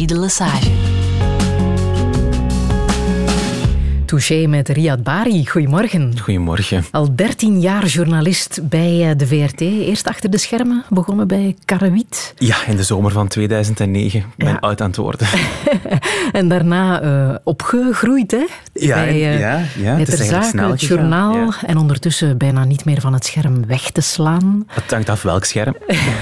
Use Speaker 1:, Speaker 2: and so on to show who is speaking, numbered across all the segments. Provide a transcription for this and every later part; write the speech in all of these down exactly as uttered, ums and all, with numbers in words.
Speaker 1: de Lesage.
Speaker 2: Touché met Riyad Bari. Goedemorgen.
Speaker 3: Goedemorgen.
Speaker 2: Al dertien jaar journalist bij de V R T. Eerst achter de schermen, begonnen bij Karrewiet.
Speaker 3: Ja, in de zomer van tweeduizend negen. Ik ben ja. oud aan het worden.
Speaker 2: En daarna uh, opgegroeid, hè?
Speaker 3: Ja,
Speaker 2: bij, uh,
Speaker 3: ja, ja.
Speaker 2: Met het zaken, het journaal. Ja. En ondertussen bijna niet meer van het scherm weg te slaan.
Speaker 3: Het hangt af welk scherm.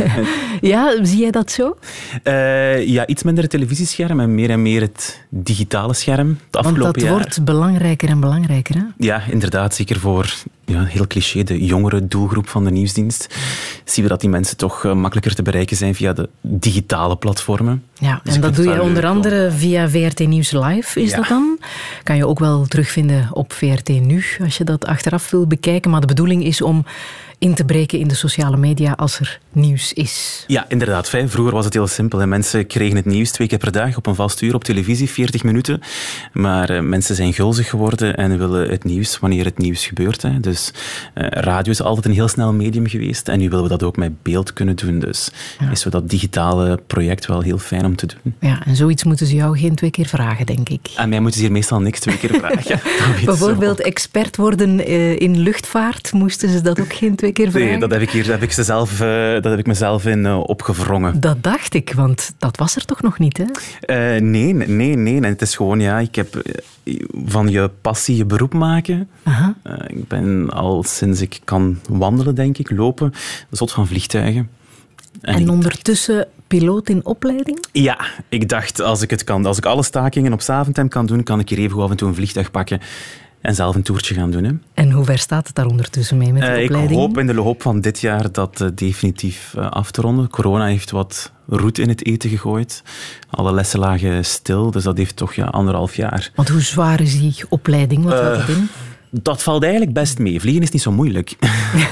Speaker 2: Ja, zie jij dat zo?
Speaker 3: Uh, ja, iets minder het televisiescherm en meer en meer het digitale scherm. Het afgelopen
Speaker 2: Want dat
Speaker 3: jaar.
Speaker 2: wordt belangrijker en belangrijker, hè?
Speaker 3: Ja, inderdaad. Zeker voor, ja, heel cliché, de jongere doelgroep van de nieuwsdienst. Zien we dat die mensen toch uh, makkelijker te bereiken zijn via de digitale platformen.
Speaker 2: Ja,
Speaker 3: dus
Speaker 2: en dat doe je onder
Speaker 3: leuk,
Speaker 2: andere
Speaker 3: hoor.
Speaker 2: via V R T Nieuws Live, is
Speaker 3: ja.
Speaker 2: dat dan? Kan je ook wel terugvinden op V R T Nu, als je dat achteraf wil bekijken. Maar de bedoeling is om in te breken in de sociale media als er nieuws is.
Speaker 3: Ja, inderdaad. Vroeger was het heel simpel. Hè. Mensen kregen het nieuws twee keer per dag op een vast uur op televisie, veertig minuten. Maar uh, mensen zijn gulzig geworden en willen het nieuws wanneer het nieuws gebeurt. Hè. Dus uh, radio is altijd een heel snel medium geweest en nu willen we dat ook met beeld kunnen doen. Dus ja. is zo dat digitale project wel heel fijn om te doen.
Speaker 2: Ja, en zoiets moeten ze jou geen twee keer vragen, denk ik.
Speaker 3: Aan mij moeten ze hier meestal niks twee keer vragen.
Speaker 2: Bijvoorbeeld expert worden uh, in luchtvaart, moesten ze dat ook geen twee keer vragen?
Speaker 3: Nee, dat heb ik, hier, dat heb ik, ze zelf, uh, dat heb ik mezelf in uh, opgevrongen.
Speaker 2: Dat dacht ik, want dat was er toch nog niet, hè?
Speaker 3: Uh, nee, nee, nee. En het is gewoon, ja, ik heb uh, van je passie je beroep maken. Uh, ik ben al sinds ik kan wandelen, denk ik, lopen, zot van vliegtuigen.
Speaker 2: En, en ondertussen piloot in opleiding?
Speaker 3: Ja, ik dacht, als ik het kan, als ik alle stakingen op Zaventem kan doen, kan ik hier even af en toe een vliegtuig pakken en zelf een toertje gaan doen. Hè.
Speaker 2: En hoe ver staat het daar ondertussen mee met de uh, opleiding?
Speaker 3: Ik hoop in de loop van dit jaar dat uh, definitief uh, af te ronden. Corona heeft wat roet in het eten gegooid. Alle lessen lagen stil, dus dat heeft toch ja, anderhalf jaar.
Speaker 2: Want hoe zwaar is die opleiding? Wat houdt het in?
Speaker 3: Dat valt eigenlijk best mee. Vliegen is niet zo moeilijk. uh,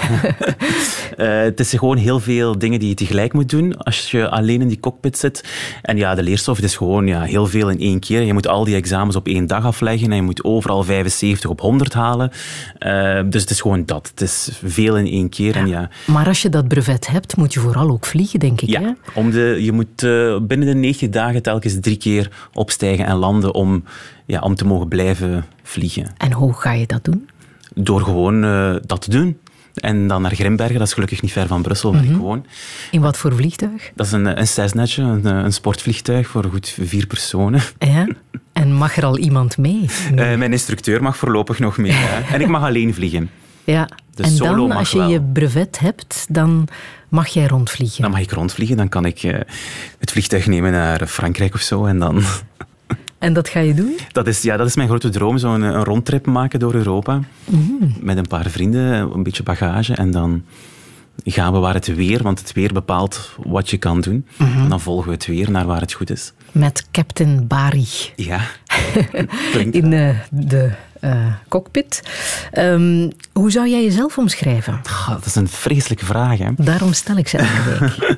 Speaker 3: het is gewoon heel veel dingen die je tegelijk moet doen als je alleen in die cockpit zit. En ja, de leerstof is gewoon ja, heel veel in één keer. Je moet al die examens op één dag afleggen en je moet overal vijfenzeventig op honderd halen. Uh, dus het is gewoon dat. Het is veel in één keer.
Speaker 2: Ja,
Speaker 3: en ja.
Speaker 2: Maar als je dat brevet hebt, moet je vooral ook vliegen, denk ik.
Speaker 3: Ja,
Speaker 2: hè?
Speaker 3: Om de, je moet uh, binnen de negentig dagen telkens drie keer opstijgen en landen om, ja, om te mogen blijven vliegen.
Speaker 2: En hoe ga je dat doen?
Speaker 3: Door gewoon uh, dat te doen. En dan naar Grimbergen, dat is gelukkig niet ver van Brussel, waar mm-hmm. ik woon.
Speaker 2: In wat voor vliegtuig?
Speaker 3: Dat is een, een Cessnetje, een, een sportvliegtuig voor goed vier personen.
Speaker 2: Ja? En mag er al iemand mee?
Speaker 3: Uh, mijn instructeur mag voorlopig nog mee. Ja. En ik mag alleen vliegen.
Speaker 2: Ja,
Speaker 3: dus
Speaker 2: en
Speaker 3: solo
Speaker 2: dan,
Speaker 3: mag
Speaker 2: als je
Speaker 3: wel.
Speaker 2: je brevet hebt, dan mag jij rondvliegen.
Speaker 3: Dan mag ik rondvliegen, dan kan ik uh, het vliegtuig nemen naar Frankrijk of zo en dan...
Speaker 2: En dat ga je doen?
Speaker 3: Dat is, ja, dat is mijn grote droom, zo'n een rondtrip maken door Europa.
Speaker 2: Mm.
Speaker 3: Met een paar vrienden, een beetje bagage. En dan gaan we waar het weer, want het weer bepaalt wat je kan doen. Mm-hmm. En dan volgen we het weer naar waar het goed is.
Speaker 2: Met Captain Bari.
Speaker 3: Ja. Klinkt
Speaker 2: in uh, de uh, cockpit. Um, hoe zou jij jezelf omschrijven?
Speaker 3: Oh, dat is een vreselijke vraag, hè.
Speaker 2: Daarom stel ik ze elke week.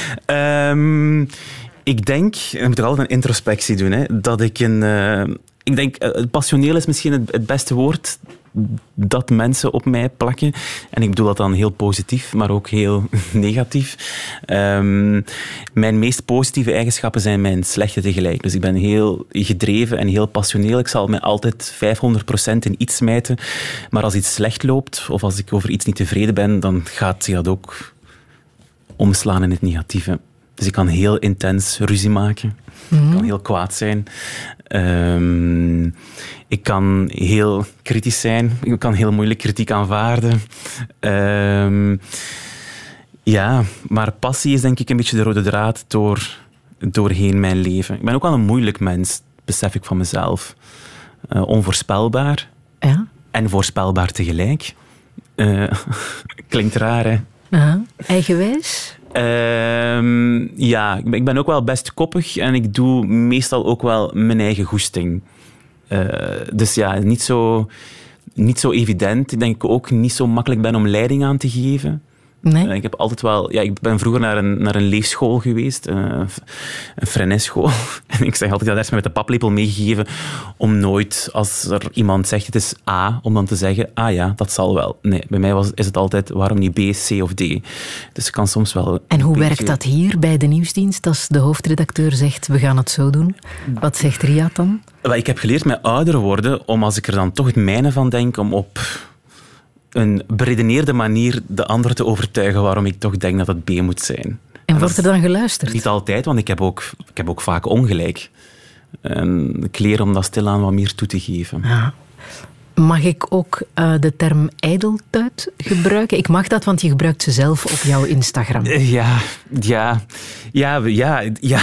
Speaker 3: um, Ik denk, dan moet ik altijd een introspectie doen, hè, dat ik een... Uh, ik denk, uh, passioneel is misschien het, het beste woord dat mensen op mij plakken. En ik bedoel dat dan heel positief, maar ook heel negatief. Um, mijn meest positieve eigenschappen zijn mijn slechte tegelijk. Dus ik ben heel gedreven en heel passioneel. Ik zal mij altijd vijfhonderd procent in iets smijten. Maar als iets slecht loopt, of als ik over iets niet tevreden ben, dan gaat zich dat ook omslaan in het negatieve. Dus ik kan heel intens ruzie maken. Mm-hmm. Ik kan heel kwaad zijn. Um, ik kan heel kritisch zijn. Ik kan heel moeilijk kritiek aanvaarden. Um, ja, maar passie is denk ik een beetje de rode draad door, doorheen mijn leven. Ik ben ook wel een moeilijk mens, besef ik van mezelf. Uh, onvoorspelbaar.
Speaker 2: Ja?
Speaker 3: En voorspelbaar tegelijk. Uh, klinkt raar, hè?
Speaker 2: Uh-huh. Eigenwijs?
Speaker 3: Um, ja, ik ben ook wel best koppig en ik doe meestal ook wel mijn eigen goesting. Uh, dus ja, niet zo, niet zo evident. Ik denk ook niet zo makkelijk ben om leiding aan te geven.
Speaker 2: Nee?
Speaker 3: Uh, ik heb altijd wel... Ja, ik ben vroeger naar een, naar een leefschool geweest, uh, een Freinet-school. En ik zeg altijd, dat is me met de paplepel meegegeven om nooit, als er iemand zegt het is A, om dan te zeggen, ah ja, dat zal wel. Nee, bij mij was, is het altijd, waarom niet B, C of D? Dus ik kan soms wel...
Speaker 2: En hoe
Speaker 3: beetje...
Speaker 2: werkt dat hier bij de nieuwsdienst als de hoofdredacteur zegt, we gaan het zo doen? Wat zegt Riyad dan?
Speaker 3: Wel, ik heb geleerd met ouder worden, om als ik er dan toch het mijne van denk, om op een beredeneerde manier de ander te overtuigen waarom ik toch denk dat het B moet zijn.
Speaker 2: En wordt er dan geluisterd?
Speaker 3: Niet altijd, want ik heb ook, ik heb ook vaak ongelijk. En ik leer om dat stilaan wat meer toe te geven.
Speaker 2: Ja. Mag ik ook uh, de term ijdeltuit gebruiken? Ik mag dat, want je gebruikt ze zelf op jouw Instagram.
Speaker 3: Ja, ja, ja, ja. ja.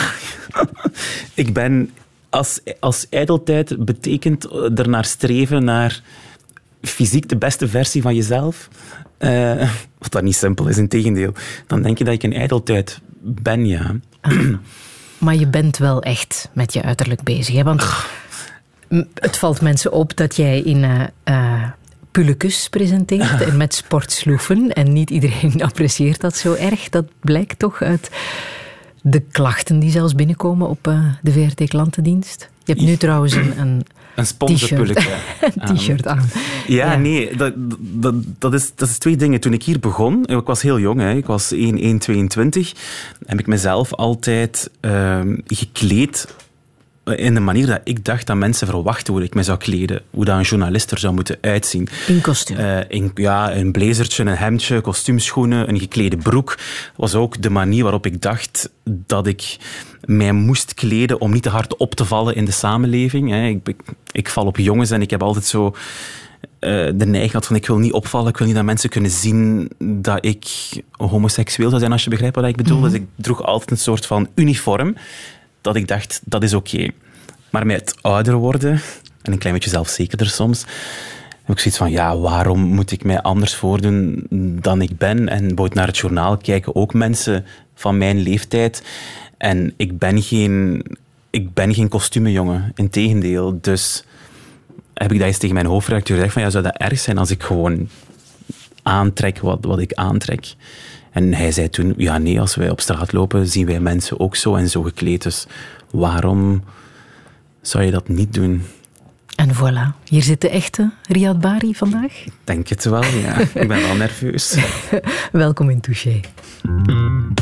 Speaker 3: Ik ben... Als, als ijdeltuit betekent ernaar streven naar fysiek de beste versie van jezelf. Uh, wat dat niet simpel is, integendeel. Dan denk je dat ik een ijdeltuit ben, ja.
Speaker 2: Ah, maar je bent wel echt met je uiterlijk bezig, hè? Want het valt mensen op dat jij in uh, uh, Pullekes presenteert en met sportsloeven. En niet iedereen apprecieert dat zo erg. Dat blijkt toch uit de klachten die zelfs binnenkomen op uh, de V R T-klantendienst. Je hebt nu trouwens een, een,
Speaker 3: een sponsorpulletje
Speaker 2: een t-shirt aan.
Speaker 3: Ja, ja. nee, dat, dat, dat, is, dat is twee dingen. Toen ik hier begon, ik was heel jong, hè, ik was één komma tweeëntwintig, heb ik mezelf altijd uh, gekleed in de manier dat ik dacht dat mensen verwachten hoe ik me zou kleden. Hoe dat een journalist er zou moeten uitzien.
Speaker 2: In kostuum?
Speaker 3: Uh, in, ja, een blazertje, een hemdje, kostuumschoenen, een geklede broek. Was ook de manier waarop ik dacht dat ik mij moest kleden om niet te hard op te vallen in de samenleving. Hè. Ik, ik, ik val op jongens en ik heb altijd zo... Uh, de neiging had van ik wil niet opvallen, ik wil niet dat mensen kunnen zien dat ik homoseksueel zou zijn, als je begrijpt wat ik bedoel. Mm-hmm. Dus ik droeg altijd een soort van uniform dat ik dacht, dat is oké. Okay. Maar met het ouder worden, en een klein beetje zelfzekerder soms, heb ik zoiets van, ja, waarom moet ik mij anders voordoen dan ik ben? En bijvoorbeeld naar het journaal kijken ook mensen van mijn leeftijd. En ik ben geen, ik ben geen kostumenjongen, integendeel. Dus heb ik dat eens tegen mijn hoofdredacteur gezegd van, ja, zou dat erg zijn als ik gewoon aantrek wat, wat ik aantrek? En hij zei toen, ja nee, als wij op straat lopen, zien wij mensen ook zo en zo gekleed. Dus waarom zou je dat niet doen?
Speaker 2: En voilà, hier zit de echte Riyad Bari vandaag.
Speaker 3: Ik denk het wel, ja. Ik ben wel nerveus.
Speaker 2: Welkom in Touché. Mm.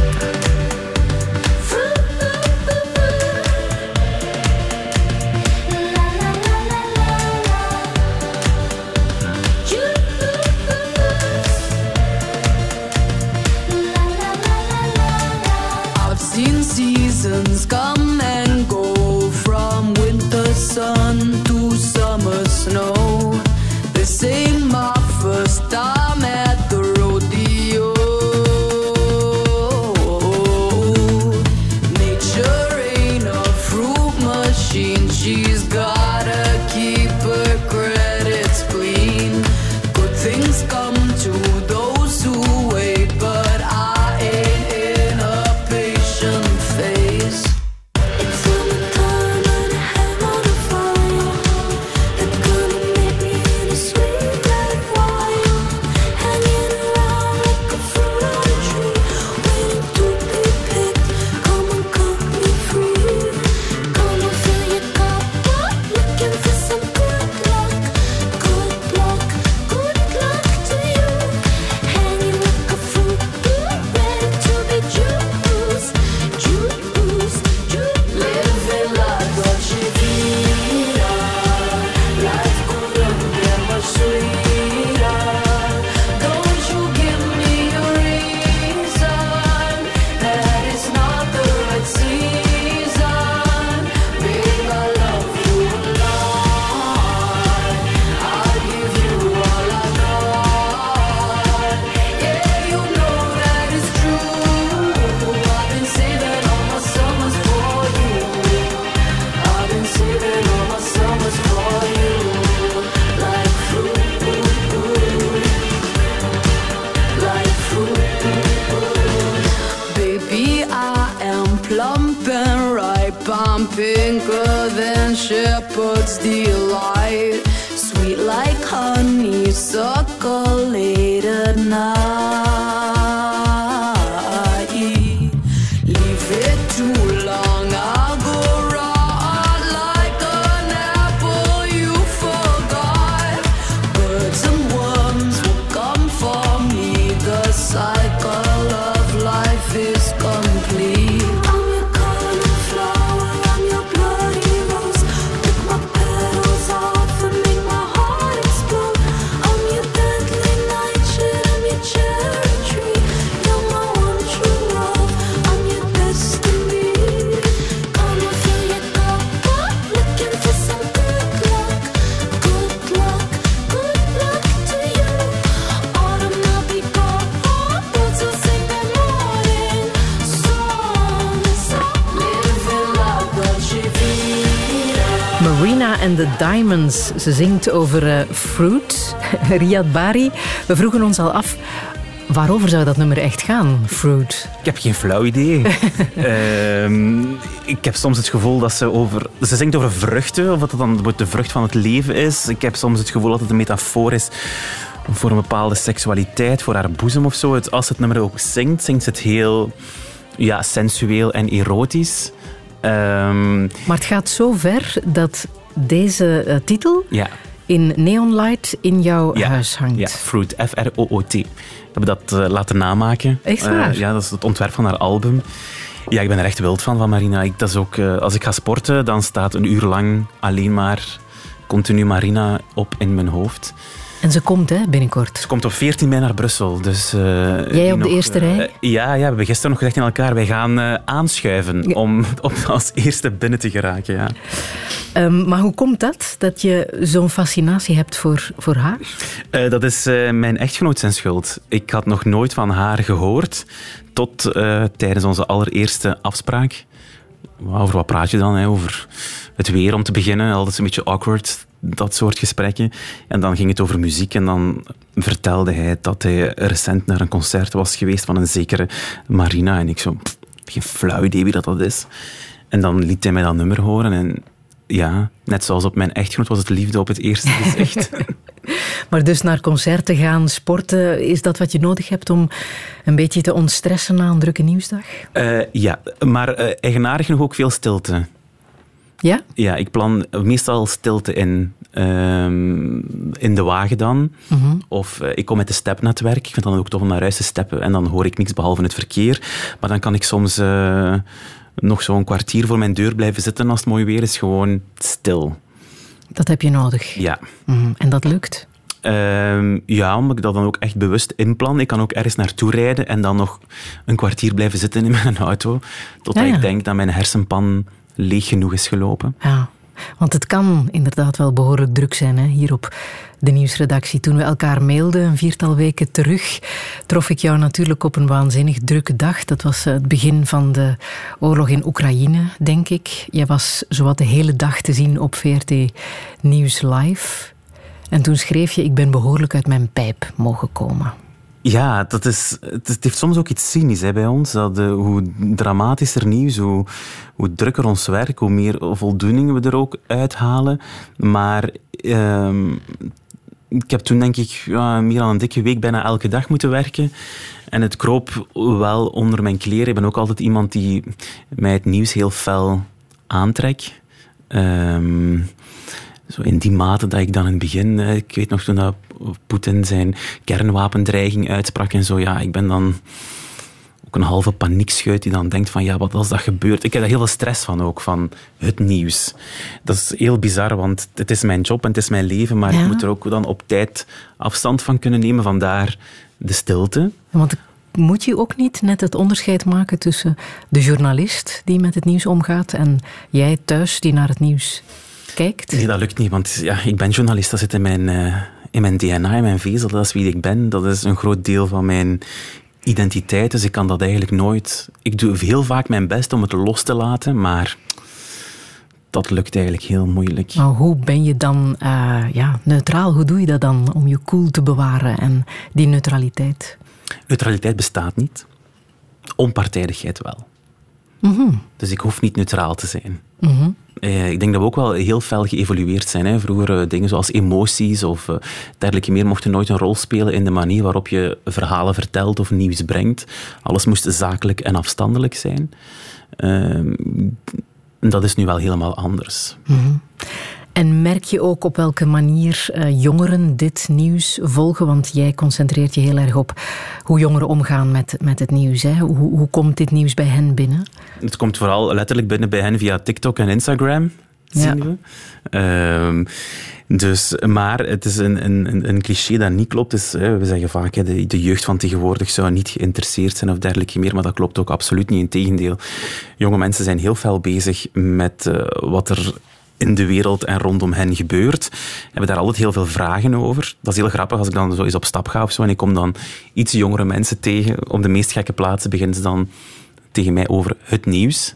Speaker 1: Seasons come and go, from winter sun to summer snow. This ain't my first time at the rodeo. Nature ain't a fruit machine, she's gotta keep her credits clean. Good things come to those who wait, but I ain't in a patient phase. It's summertime and I hang on the fire. They're gonna make me in a sweet red wine, hanging around like a fruit on a tree, waiting to be picked. Come and cut me free. Come and fill your cup up, looking for some good luck. Good luck, good luck to you. Hanging like a fruit, ready to be juiced, juiced, juiced. Living la dolce vita, life couldn't get much sweeter. Don't you give me a reason that it's not the right season. Babe, I love you a lot. I'll give you all I got. Yeah, you know that it's true. I've been saving all my summers for you. I've been saving all my summers for you. Like fruit, like fruit. Baby, I am plump and ripe. I'm pinker than shepherd's delight. Sweet like honey, suckle late at night.
Speaker 2: en de Diamonds. Ze zingt over uh, Fruit, Riyad Bari. We vroegen ons al af, waarover zou dat nummer echt gaan, Fruit?
Speaker 3: Ik heb geen flauw idee. uh, ik heb soms het gevoel dat ze over... Ze zingt over vruchten, of dat het dan de vrucht van het leven is. Ik heb soms het gevoel dat het een metafoor is voor een bepaalde seksualiteit, voor haar boezem of zo. Als het nummer ook zingt, zingt ze het heel ja, sensueel en erotisch. Um,
Speaker 2: maar het gaat zo ver dat deze uh, titel
Speaker 3: ja.
Speaker 2: in neonlight in jouw
Speaker 3: ja.
Speaker 2: huis hangt.
Speaker 3: Ja, Fruit, F R O O T. We hebben dat uh, laten namaken.
Speaker 2: Echt waar?
Speaker 3: Uh, ja, dat is het ontwerp van haar album. Ja, ik ben er echt wild van, van Marina. Ik, dat is ook, uh, als ik ga sporten, dan staat een uur lang alleen maar continu Marina op in mijn hoofd.
Speaker 2: En ze komt hè, binnenkort.
Speaker 3: Ze komt op veertien mei naar Brussel. Dus, uh,
Speaker 2: Jij op
Speaker 3: nog,
Speaker 2: de eerste
Speaker 3: uh,
Speaker 2: rij?
Speaker 3: Ja, ja, we hebben gisteren nog gezegd in elkaar. Wij gaan uh, aanschuiven ja. om, om als eerste binnen te geraken. Ja.
Speaker 2: Um, maar hoe komt dat, dat je zo'n fascinatie hebt voor, voor haar?
Speaker 3: Uh, dat is uh, mijn echtgenoot zijn schuld. Ik had nog nooit van haar gehoord tot uh, tijdens onze allereerste afspraak. Over wat praat je dan? Hè? Over het weer om te beginnen. Altijd een beetje awkward, dat soort gesprekken. En dan ging het over muziek en dan vertelde hij dat hij recent naar een concert was geweest van een zekere Marina. En ik zo, pff, geen flauw idee wie dat, dat is. En dan liet hij mij dat nummer horen en ja, net zoals op mijn echtgenoot was het liefde op het eerste gezicht.
Speaker 2: Maar dus naar concerten gaan, sporten, is dat wat je nodig hebt om een beetje te ontstressen na een drukke nieuwsdag?
Speaker 3: Uh, ja, maar uh, eigenaardig nog ook veel stilte.
Speaker 2: Ja?
Speaker 3: Ja, ik plan meestal stilte in. Um, in de wagen dan. Mm-hmm. Of uh, ik kom met de step naar het werk. Ik vind het dan ook tof om naar huis te steppen. En dan hoor ik niks behalve het verkeer. Maar dan kan ik soms uh, nog zo'n kwartier voor mijn deur blijven zitten als het mooi weer is. Gewoon stil.
Speaker 2: Dat heb je nodig?
Speaker 3: Ja.
Speaker 2: Mm, en dat lukt?
Speaker 3: Um, ja, omdat ik dat dan ook echt bewust inplan. Ik kan ook ergens naartoe rijden en dan nog een kwartier blijven zitten in mijn auto. Totdat ja, ja. ik denk dat mijn hersenpan leeg genoeg is gelopen.
Speaker 2: Ja, want het kan inderdaad wel behoorlijk druk zijn, hè? Hier op de nieuwsredactie. Toen we elkaar mailden, een viertal weken terug, trof ik jou natuurlijk op een waanzinnig drukke dag. Dat was het begin van de oorlog in Oekraïne, denk ik. Jij was zowat de hele dag te zien op V R T Nieuws Live. En toen schreef je, ik ben behoorlijk uit mijn pijp mogen komen.
Speaker 3: Ja, dat is, het heeft soms ook iets cynisch hè, bij ons. Dat, uh, hoe dramatischer nieuws, hoe, hoe drukker ons werk, hoe meer voldoening we er ook uithalen. Maar uh, ik heb toen denk ik ja, meer dan een dikke week bijna elke dag moeten werken. En het kroop wel onder mijn kleren. Ik ben ook altijd iemand die mij het nieuws heel fel aantrekt. Um, Zo in die mate dat ik dan in het begin... Ik weet nog toen dat Poetin zijn kernwapendreiging uitsprak en zo. Ja, ik ben dan ook een halve paniekscheut die dan denkt van... Ja, wat als dat gebeurt? Ik heb daar heel veel stress van ook, van het nieuws. Dat is heel bizar, want het is mijn job en het is mijn leven. Maar ja. ik moet er ook dan op tijd afstand van kunnen nemen. Vandaar de stilte.
Speaker 2: Want moet je ook niet net het onderscheid maken tussen de journalist die met het nieuws omgaat en jij thuis die naar het nieuws kijkt?
Speaker 3: Nee, dat lukt niet, want ja, ik ben journalist. Dat zit in mijn, uh, in mijn D N A, in mijn vezel. Dat is wie ik ben. Dat is een groot deel van mijn identiteit. Dus ik kan dat eigenlijk nooit... Ik doe heel vaak mijn best om het los te laten, maar dat lukt eigenlijk heel moeilijk.
Speaker 2: Maar hoe ben je dan uh, ja, neutraal? Hoe doe je dat dan om je cool te bewaren en die neutraliteit?
Speaker 3: Neutraliteit bestaat niet. Onpartijdigheid wel.
Speaker 2: Mm-hmm.
Speaker 3: Dus ik hoef niet neutraal te zijn.
Speaker 2: Mm-hmm.
Speaker 3: Uh, ik denk dat we ook wel heel fel geëvolueerd zijn. Hè. Vroeger uh, dingen zoals emoties of uh, dergelijke meer mochten nooit een rol spelen in de manier waarop je verhalen vertelt of nieuws brengt. Alles moest zakelijk en afstandelijk zijn. Uh, dat is nu wel helemaal anders.
Speaker 2: Mm-hmm. En merk je ook op welke manier uh, jongeren dit nieuws volgen? Want jij concentreert je heel erg op hoe jongeren omgaan met, met het nieuws. Hè? Hoe, hoe komt dit nieuws bij hen binnen?
Speaker 3: Het komt vooral letterlijk binnen bij hen via TikTok en Instagram, zien ja. we. Uh, dus, maar het is een, een, een cliché dat niet klopt. Dus, hè, we zeggen vaak, hè, de, de jeugd van tegenwoordig zou niet geïnteresseerd zijn of dergelijke meer, maar dat klopt ook absoluut niet. Integendeel, jonge mensen zijn heel fel bezig met uh, wat er in de wereld en rondom hen gebeurt. We hebben daar altijd heel veel vragen over. Dat is heel grappig als ik dan zo eens op stap ga of zo en ik kom dan iets jongere mensen tegen. Op de meest gekke plaatsen beginnen ze dan tegen mij over het nieuws.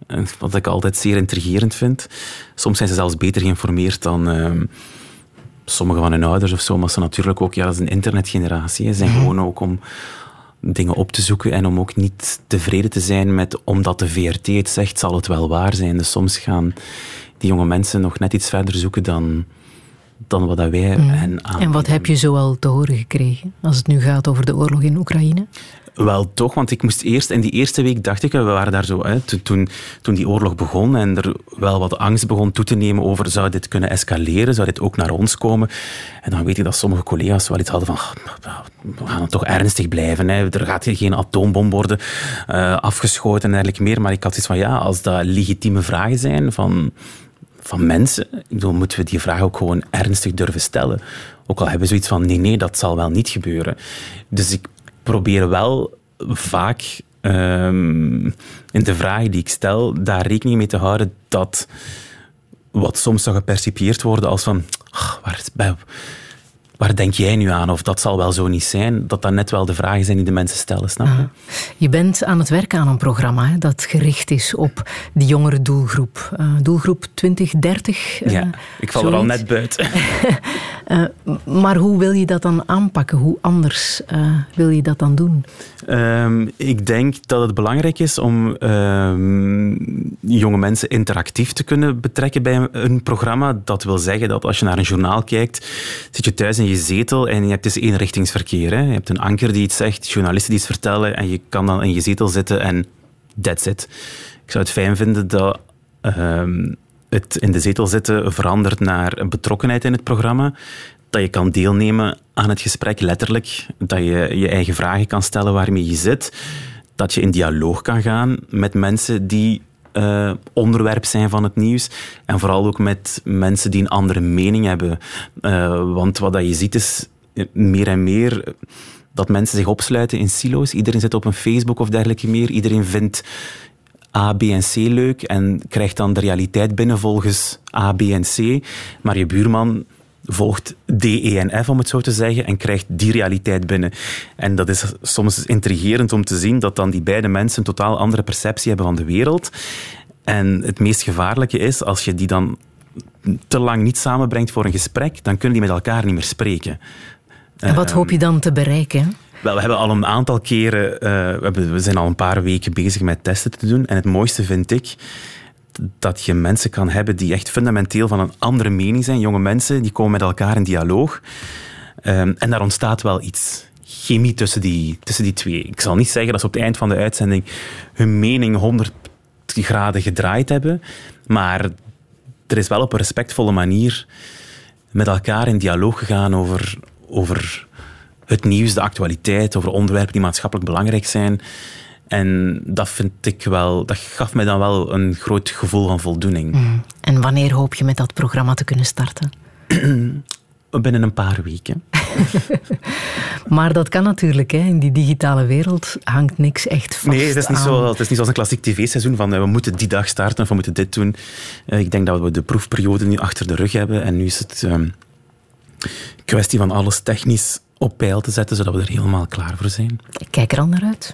Speaker 3: wat ik altijd zeer intrigerend vind. Soms zijn ze zelfs beter geïnformeerd dan uh, sommige van hun ouders of zo, maar ze natuurlijk ook, ja, dat is een internetgeneratie. Ze zijn gewoon ook om dingen op te zoeken en om ook niet tevreden te zijn met, omdat de V R T het zegt, zal het wel waar zijn. Dus soms gaan die jonge mensen nog net iets verder zoeken dan, dan wat wij mm. hen aanbieden.
Speaker 2: En wat heb je zoal te horen gekregen, als het nu gaat over de oorlog in Oekraïne?
Speaker 3: Wel toch, want ik moest eerst, in die eerste week dacht ik, we waren daar zo, hè, toen, toen die oorlog begon en er wel wat angst begon toe te nemen over, zou dit kunnen escaleren, zou dit ook naar ons komen? En dan weet ik dat sommige collega's wel iets hadden van, we gaan het toch ernstig blijven, hè. Er gaat hier geen atoombom worden uh, afgeschoten en dergelijke meer, maar ik had iets van, ja, als dat legitieme vragen zijn van, van mensen, dan moeten we die vraag ook gewoon ernstig durven stellen. Ook al hebben we zoiets van, nee, nee, dat zal wel niet gebeuren. Dus ik probeer wel vaak um, in de vragen die ik stel, daar rekening mee te houden dat wat soms zou gepercipieerd worden als van, ach, waar, waar denk jij nu aan? Of dat zal wel zo niet zijn. Dat dat net wel de vragen zijn die de mensen stellen, snap je? Ah,
Speaker 2: je bent aan het werken aan een programma hè, dat gericht is op de jongere doelgroep. Uh, doelgroep twintig dertig. Uh,
Speaker 3: ja, ik val zoiets. Er al net buiten.
Speaker 2: uh, maar hoe wil je dat dan aanpakken? Hoe anders uh, wil je dat dan doen?
Speaker 3: Um, ik denk dat het belangrijk is om um, jonge mensen interactief te kunnen betrekken bij een programma. Dat wil zeggen dat als je naar een journaal kijkt, zit je thuis in je zetel en je hebt dus eenrichtingsverkeer. Hè. Je hebt een anker die iets zegt, journalisten die iets vertellen en je kan dan in je zetel zitten en that's it. Ik zou het fijn vinden dat um, het in de zetel zitten verandert naar een betrokkenheid in het programma. Dat je kan deelnemen aan het gesprek, letterlijk. Dat je je eigen vragen kan stellen waarmee je zit. Dat je in dialoog kan gaan met mensen die uh, onderwerp zijn van het nieuws. En vooral ook met mensen die een andere mening hebben. Uh, want wat je ziet is meer en meer dat mensen zich opsluiten in silo's. Iedereen zit op een Facebook of dergelijke meer. Iedereen vindt A, B en C leuk en krijgt dan de realiteit binnen volgens A, B en C. Maar je buurman volgt D, E en F, om het zo te zeggen, en krijgt die realiteit binnen. En dat is soms intrigerend om te zien dat dan die beide mensen een totaal andere perceptie hebben van de wereld. En het meest gevaarlijke is, als je die dan te lang niet samenbrengt voor een gesprek, dan kunnen die met elkaar niet meer spreken.
Speaker 2: En wat hoop je dan te bereiken?
Speaker 3: Wel, we hebben al een aantal keren, uh, we, hebben, we zijn al een paar weken bezig met testen te doen. En het mooiste vind ik dat je mensen kan hebben die echt fundamenteel van een andere mening zijn. Jonge mensen, die komen met elkaar in dialoog. Um, en daar ontstaat wel iets. Chemie tussen die, tussen die twee. Ik zal niet zeggen dat ze op het eind van de uitzending hun mening honderd graden gedraaid hebben. Maar er is wel op een respectvolle manier met elkaar in dialoog gegaan over, over het nieuws, de actualiteit, over onderwerpen die maatschappelijk belangrijk zijn. En dat vind ik wel, dat gaf mij dan wel een groot gevoel van voldoening.
Speaker 2: Mm. En wanneer hoop je met dat programma te kunnen starten?
Speaker 3: Binnen een paar weken.
Speaker 2: Maar dat kan natuurlijk, hè. In die digitale wereld hangt niks echt vast.
Speaker 3: Nee, het is niet, zo, het is niet zoals een klassiek tv-seizoen van we moeten die dag starten of we moeten dit doen. Ik denk dat we de proefperiode nu achter de rug hebben en nu is het een kwestie van alles technisch op peil te zetten, zodat we er helemaal klaar voor zijn.
Speaker 2: Ik kijk er al naar uit.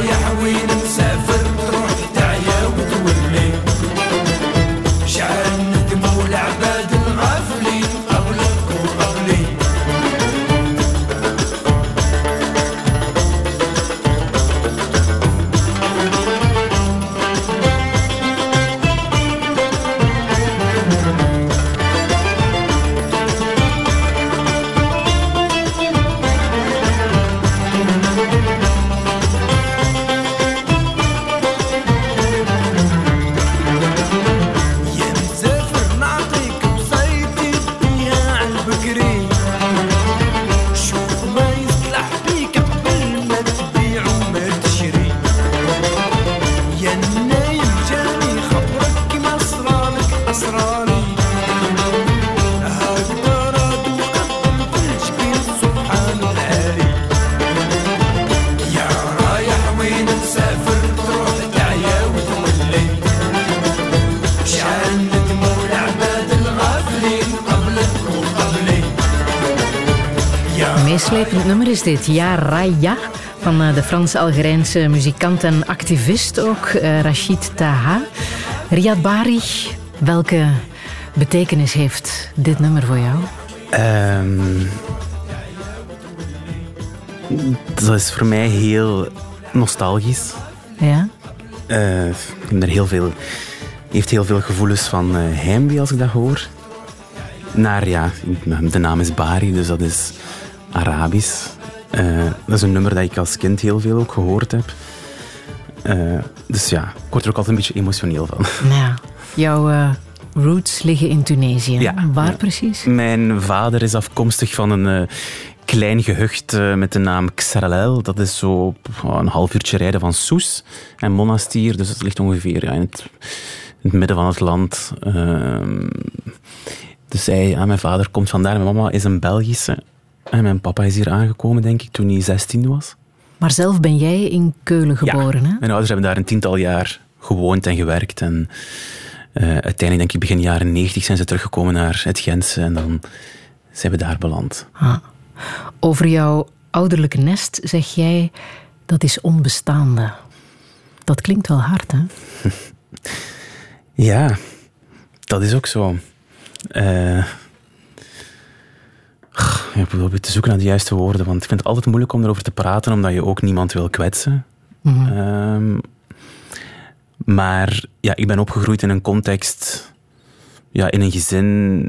Speaker 1: رايح وين مسافر تروح تعيا وتولي شعر الندم والعباد الغافلين قبلك وقبلي
Speaker 2: Meeslepend nummer is dit, Ja Raya, van de Frans-Algerijnse muzikant en activist ook, uh, Rachid Taha. Riyad Bari, welke betekenis heeft dit nummer voor jou?
Speaker 3: Um, dat is voor mij heel nostalgisch.
Speaker 2: Ja?
Speaker 3: Uh, ik heb er heel veel, heeft heel veel gevoelens van uh, heimwee als ik dat hoor. Naar, ja, de naam is Bari, dus dat is Arabisch. Uh, dat is een nummer dat ik als kind heel veel ook gehoord heb. Uh, dus ja, ik word er ook altijd een beetje emotioneel van.
Speaker 2: Ja, jouw uh, roots liggen in Tunesië.
Speaker 3: Ja,
Speaker 2: waar
Speaker 3: ja.
Speaker 2: precies?
Speaker 3: Mijn vader is afkomstig van een uh, klein gehucht uh, met de naam Xaralel. Dat is zo uh, een half uurtje rijden van Sousse en Monastir. Dus dat ligt ongeveer ja, in, het, in het midden van het land. Uh, dus hij, ja, mijn vader komt vandaar. Mijn mama is een Belgische. En mijn papa is hier aangekomen, denk ik, toen hij zestien was.
Speaker 2: Maar zelf ben jij in Keulen geboren,
Speaker 3: ja,
Speaker 2: hè?
Speaker 3: Mijn ouders hebben daar een tiental jaar gewoond en gewerkt. En uh, uiteindelijk, denk ik, begin jaren negentig zijn ze teruggekomen naar het Gentse. En dan zijn we daar beland.
Speaker 2: Ah. Over jouw ouderlijke nest zeg jij, dat is onbestaande. Dat klinkt wel hard, hè?
Speaker 3: Ja, dat is ook zo. Uh, Ik probeer te zoeken naar de juiste woorden, want ik vind het altijd moeilijk om erover te praten, omdat je ook niemand wil kwetsen. Mm-hmm. Um, maar ja, ik ben opgegroeid in een context, ja, in een gezin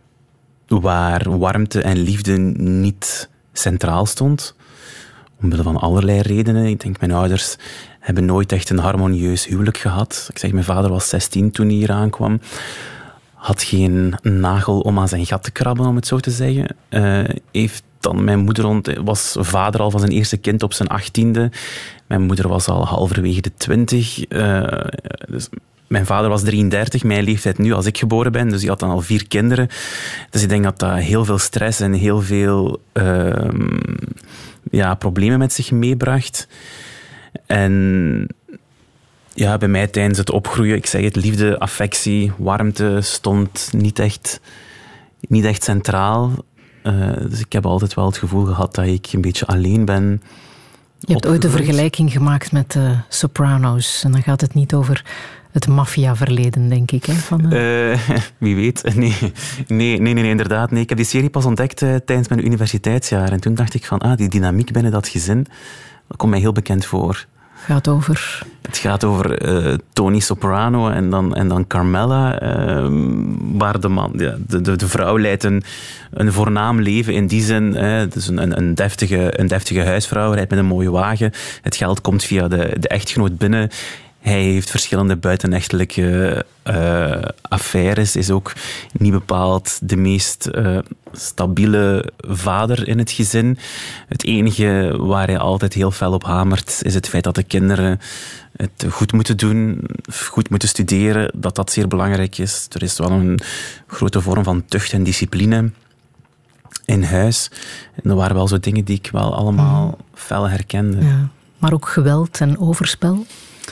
Speaker 3: waar warmte en liefde niet centraal stond. Omwille van allerlei redenen. Ik denk, mijn ouders hebben nooit echt een harmonieus huwelijk gehad. Ik zeg, mijn vader was zestien toen hij hier aankwam. Had geen nagel om aan zijn gat te krabben, om het zo te zeggen. Uh, heeft dan mijn moeder ont- was vader al van zijn eerste kind op zijn achttiende. Mijn moeder was al halverwege de twintig. Uh, dus mijn vader was drieëndertig, mijn leeftijd nu als ik geboren ben. Dus die had dan al vier kinderen. Dus ik denk dat dat heel veel stress en heel veel uh, ja, problemen met zich meebracht. En ja, bij mij tijdens het opgroeien, ik zeg het, liefde, affectie, warmte stond niet echt, niet echt centraal. Uh, dus ik heb altijd wel het gevoel gehad dat ik een beetje alleen ben.
Speaker 2: Je hebt ooit een vergelijking gemaakt met de Sopranos. En dan gaat het niet over het maffia-verleden, denk ik. Hè, van, uh...
Speaker 3: Uh, wie weet. Nee. Nee, nee, nee, inderdaad. Nee. Ik heb die serie pas ontdekt uh, tijdens mijn universiteitsjaar. En toen dacht ik van, ah, die dynamiek binnen dat gezin, dat komt mij heel bekend voor.
Speaker 2: Gaat over...
Speaker 3: Het gaat over uh, Tony Soprano en dan, en dan Carmela, uh, waar de, man, ja, de, de, de vrouw leidt een, een voornaam leven in die zin. Uh, dus een, een, deftige, een deftige huisvrouw, rijdt met een mooie wagen. Het geld komt via de, de echtgenoot binnen. Hij heeft verschillende buitenechtelijke uh, affaires, is ook niet bepaald de meest uh, stabiele vader in het gezin. Het enige waar hij altijd heel fel op hamert, is het feit dat de kinderen het goed moeten doen, goed moeten studeren, dat dat zeer belangrijk is. Er is wel een grote vorm van tucht en discipline in huis. En er waren wel zo dingen die ik wel allemaal fel herkende.
Speaker 2: Ja, maar ook geweld en overspel?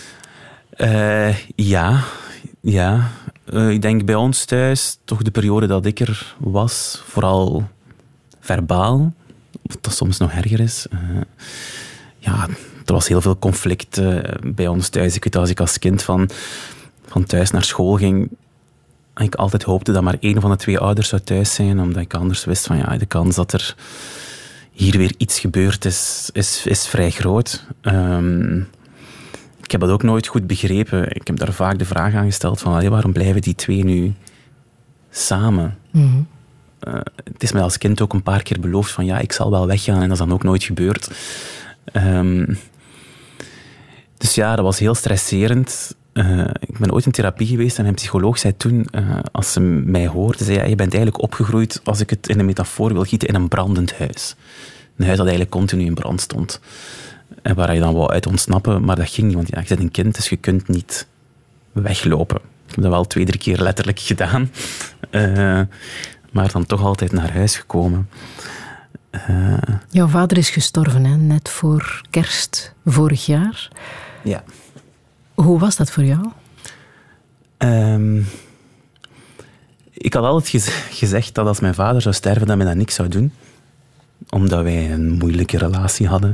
Speaker 3: Uh, ja, ja. Uh, ik denk bij ons thuis, toch de periode dat ik er was, vooral verbaal, wat dat soms nog erger is. Uh, ja, ja, er was heel veel conflict uh, bij ons thuis. Ik weet als ik als kind van, van thuis naar school ging, ik altijd hoopte dat maar één van de twee ouders zou thuis zijn, omdat ik anders wist van ja, de kans dat er hier weer iets gebeurt is, is, is vrij groot. Um, ik heb dat ook nooit goed begrepen. Ik heb daar vaak de vraag aan gesteld van allee, waarom blijven die twee nu samen?
Speaker 2: Mm-hmm.
Speaker 3: Uh, het is mij als kind ook een paar keer beloofd van ja, ik zal wel weggaan en dat is dan ook nooit gebeurd. Um, dus ja, dat was heel stresserend. Uh, ik ben ooit in therapie geweest en mijn psycholoog zei toen, uh, als ze mij hoorde, zei ja, je bent eigenlijk opgegroeid, als ik het in een metafoor wil gieten, in een brandend huis. Een huis dat eigenlijk continu in brand stond. En waar je dan wou uit ontsnappen, maar dat ging niet, want ja, je bent een kind, dus je kunt niet weglopen. Ik heb dat wel twee, drie keer letterlijk gedaan. Uh, maar dan toch altijd naar huis gekomen. Uh,
Speaker 2: Jouw vader is gestorven, hè? Net voor kerst vorig jaar.
Speaker 3: Ja.
Speaker 2: Hoe was dat voor jou?
Speaker 3: Um, ik had altijd gez- gezegd dat als mijn vader zou sterven, dat mij dat niks zou doen. Omdat wij een moeilijke relatie hadden.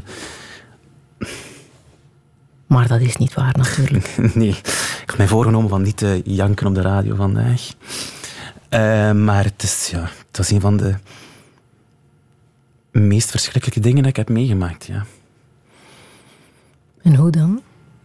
Speaker 2: Maar dat is niet waar, natuurlijk.
Speaker 3: Nee, ik had mij voorgenomen van niet te janken op de radio vandaag. Uh, maar het is, ja, het was een van de meest verschrikkelijke dingen dat ik heb meegemaakt, ja.
Speaker 2: En hoe dan?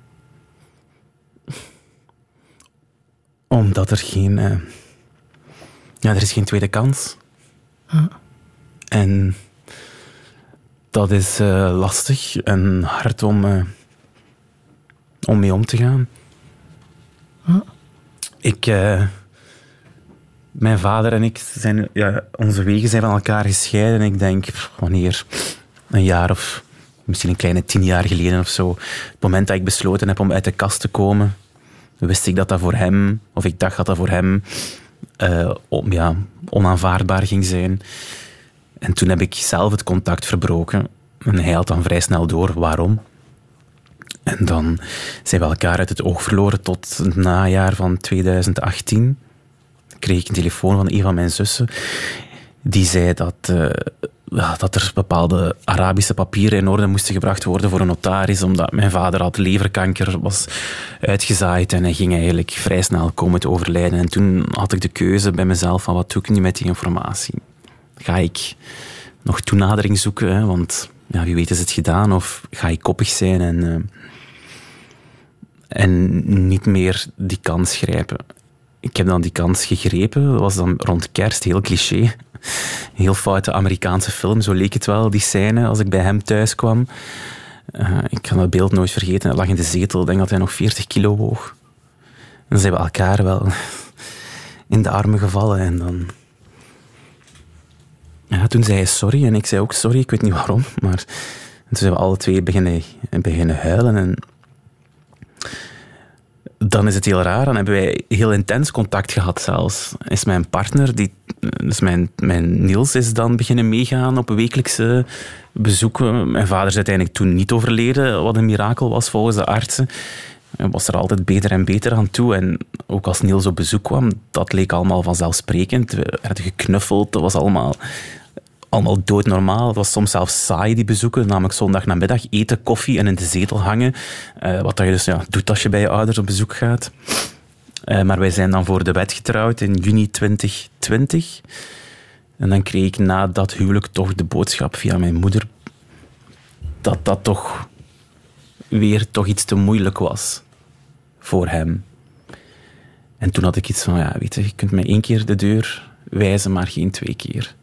Speaker 3: Omdat er geen... Uh, ja, er is geen tweede kans.
Speaker 2: Ah.
Speaker 3: En dat is uh, lastig en hard om, uh, om mee om te gaan.
Speaker 2: Ah.
Speaker 3: Ik... Uh, mijn vader en ik zijn... Ja, onze wegen zijn van elkaar gescheiden. En ik denk, wanneer... Een jaar of... Misschien een kleine tien jaar geleden of zo. Het moment dat ik besloten heb om uit de kast te komen... wist ik dat dat voor hem... Of ik dacht dat dat voor hem... Uh, om, ja, onaanvaardbaar ging zijn. En toen heb ik zelf het contact verbroken. En hij had dan vrij snel door waarom. En dan zijn we elkaar uit het oog verloren tot het najaar van tweeduizend achttien. Kreeg ik een telefoon van een van mijn zussen. Die zei dat, uh, dat er bepaalde Arabische papieren in orde moesten gebracht worden voor een notaris, omdat mijn vader had leverkanker, was uitgezaaid en hij ging eigenlijk vrij snel komen te overlijden. En toen had ik de keuze bij mezelf van wat doe ik nu met die informatie? Ga ik nog toenadering zoeken, hè? Want ja, wie weet is het gedaan, of ga ik koppig zijn en, uh, en niet meer die kans grijpen? Ik heb dan die kans gegrepen. Dat was dan rond kerst, heel cliché. Heel foute Amerikaanse film, zo leek het wel, die scène, als ik bij hem thuis kwam. Uh, ik kan dat beeld nooit vergeten. Hij lag in de zetel, ik denk dat hij nog veertig kilo woog. En dan zijn we elkaar wel in de armen gevallen. En dan... Ja, toen zei hij sorry, en ik zei ook sorry, ik weet niet waarom. Maar toen zijn we alle twee beginnen, beginnen huilen. En dan is het heel raar. Dan hebben wij heel intens contact gehad zelfs. Is mijn partner, die, dus mijn, mijn Niels, is dan beginnen meegaan op wekelijkse bezoeken. Mijn vader is uiteindelijk toen niet overleden, wat een mirakel was volgens de artsen. Hij was er altijd beter en beter aan toe. En ook als Niels op bezoek kwam, dat leek allemaal vanzelfsprekend. We werden geknuffeld, dat was allemaal... Allemaal doodnormaal. Het was soms zelfs saai, die bezoeken. Namelijk zondagnamiddag eten, koffie en in de zetel hangen. Uh, wat dat je dus ja, doet als je bij je ouders op bezoek gaat. Uh, maar wij zijn dan voor de wet getrouwd in juni twintig twintig. En dan kreeg ik na dat huwelijk toch de boodschap via mijn moeder dat dat toch weer toch iets te moeilijk was voor hem. En toen had ik iets van, ja, weet je, je kunt mij één keer de deur wijzen, maar geen twee keer.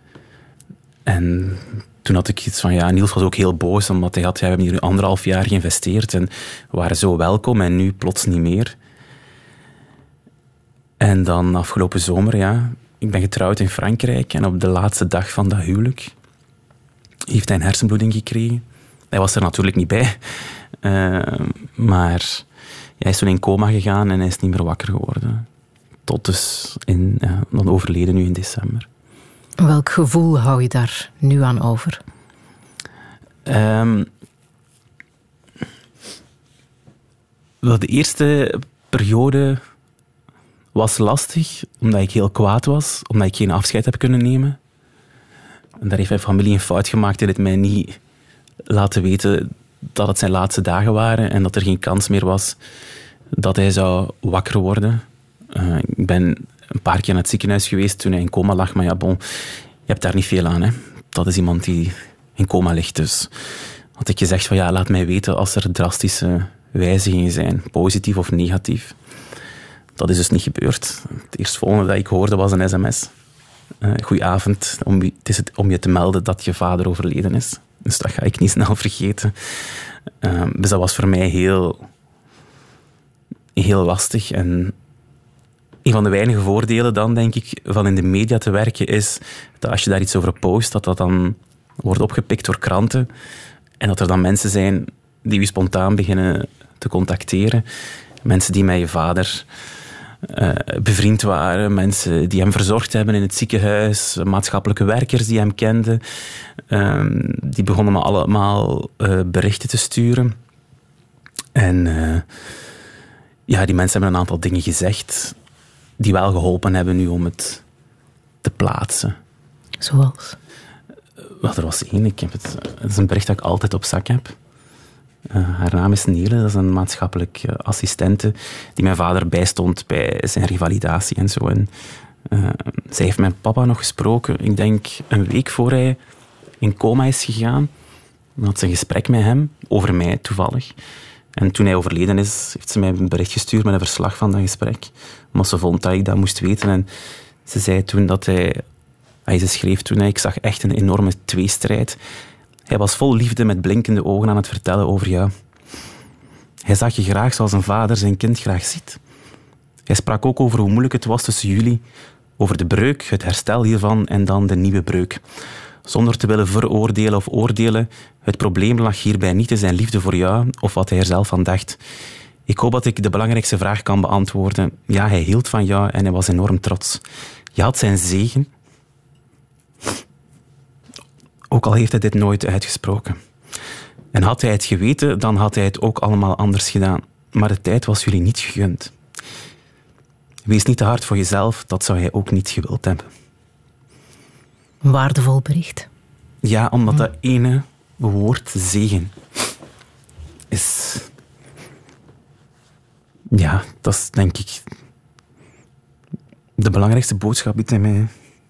Speaker 3: En toen had ik iets van, ja, Niels was ook heel boos, omdat hij had, ja, we hebben hier nu anderhalf jaar geïnvesteerd en we waren zo welkom en nu plots niet meer. En dan afgelopen zomer, ja, ik ben getrouwd in Frankrijk en op de laatste dag van dat huwelijk heeft hij een hersenbloeding gekregen. Hij was er natuurlijk niet bij, uh, maar ja, hij is toen in coma gegaan en hij is niet meer wakker geworden. Tot dus, in, ja, dan overleden nu in december.
Speaker 2: Welk gevoel hou je daar nu aan over?
Speaker 3: Um, wel, de eerste periode was lastig, omdat ik heel kwaad was, omdat ik geen afscheid heb kunnen nemen. En daar heeft mijn familie een fout gemaakt en het mij niet laten weten dat het zijn laatste dagen waren en dat er geen kans meer was dat hij zou wakker worden. Uh, ik ben een paar keer naar het ziekenhuis geweest toen hij in coma lag, maar ja, bon, je hebt daar niet veel aan. Hè. Dat is iemand die in coma ligt, dus had ik gezegd van ja, laat mij weten als er drastische wijzigingen zijn, positief of negatief. Dat is dus niet gebeurd. Het eerstvolgende dat ik hoorde was een sms. Uh, Goedenavond, om, het is het, om je te melden dat je vader overleden is. Dus dat ga ik niet snel vergeten. Uh, dus dat was voor mij heel, heel lastig. En een van de weinige voordelen dan, denk ik, van in de media te werken is dat als je daar iets over post, dat dat dan wordt opgepikt door kranten en dat er dan mensen zijn die je spontaan beginnen te contacteren. Mensen die met je vader uh, bevriend waren, mensen die hem verzorgd hebben in het ziekenhuis, maatschappelijke werkers die hem kenden. Uh, die begonnen me allemaal uh, berichten te sturen. En uh, ja, die mensen hebben een aantal dingen gezegd die wel geholpen hebben nu om het te plaatsen.
Speaker 2: Zoals?
Speaker 3: Wel, er was één. Ik heb het, het is een bericht dat ik altijd op zak heb. Uh, haar naam is Nele, dat is een maatschappelijk uh, assistente die mijn vader bijstond bij zijn revalidatie en zo. En, uh, zij heeft mijn papa nog gesproken, ik denk een week voor hij in coma is gegaan. Dan had ze een gesprek met hem, over mij toevallig. En toen hij overleden is, heeft ze mij een bericht gestuurd met een verslag van dat gesprek. Maar ze vond dat ik dat moest weten. En ze zei toen dat hij... Hij ze schreef toen, ik zag echt een enorme tweestrijd. Hij was vol liefde met blinkende ogen aan het vertellen over jou. Hij zag je graag zoals een vader zijn kind graag ziet. Hij sprak ook over hoe moeilijk het was tussen jullie. Over de breuk, het herstel hiervan en dan de nieuwe breuk. Zonder te willen veroordelen of oordelen, het probleem lag hierbij niet in zijn liefde voor jou of wat hij er zelf van dacht. Ik hoop dat ik de belangrijkste vraag kan beantwoorden. Ja, hij hield van jou en hij was enorm trots. Je had zijn zegen. Ook al heeft hij dit nooit uitgesproken. En had hij het geweten, dan had hij het ook allemaal anders gedaan. Maar de tijd was jullie niet gegund. Wees niet te hard voor jezelf, dat zou hij ook niet gewild hebben.
Speaker 2: Een waardevol bericht.
Speaker 3: Ja, omdat dat ene woord zegen is... Ja, dat is denk ik de belangrijkste boodschap die hij mij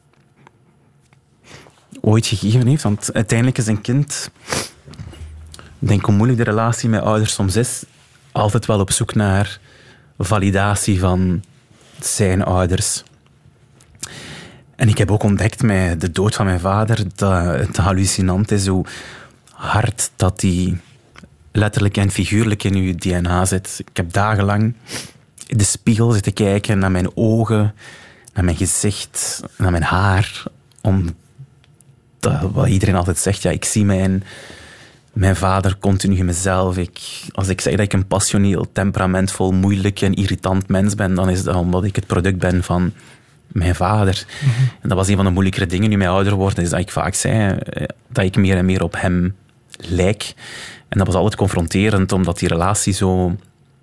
Speaker 3: ooit gegeven heeft. Want uiteindelijk is een kind, ik denk hoe moeilijk de relatie met ouders soms is, altijd wel op zoek naar validatie van zijn ouders. En ik heb ook ontdekt met de dood van mijn vader dat het hallucinant is hoe hard dat die letterlijk en figuurlijk in uw D N A zit. Ik heb dagenlang in de spiegel zitten kijken naar mijn ogen, naar mijn gezicht, naar mijn haar. Omdat wat iedereen altijd zegt, ja, ik zie mijn, mijn vader continu in mezelf. Ik, als ik zeg dat ik een passioneel, temperamentvol, moeilijk en irritant mens ben, dan is dat omdat ik het product ben van mijn vader. Mm-hmm. En dat was een van de moeilijkere dingen nu mij ouder worden, is dat ik vaak zei dat ik meer en meer op hem lijk. En dat was altijd confronterend, omdat die relatie zo,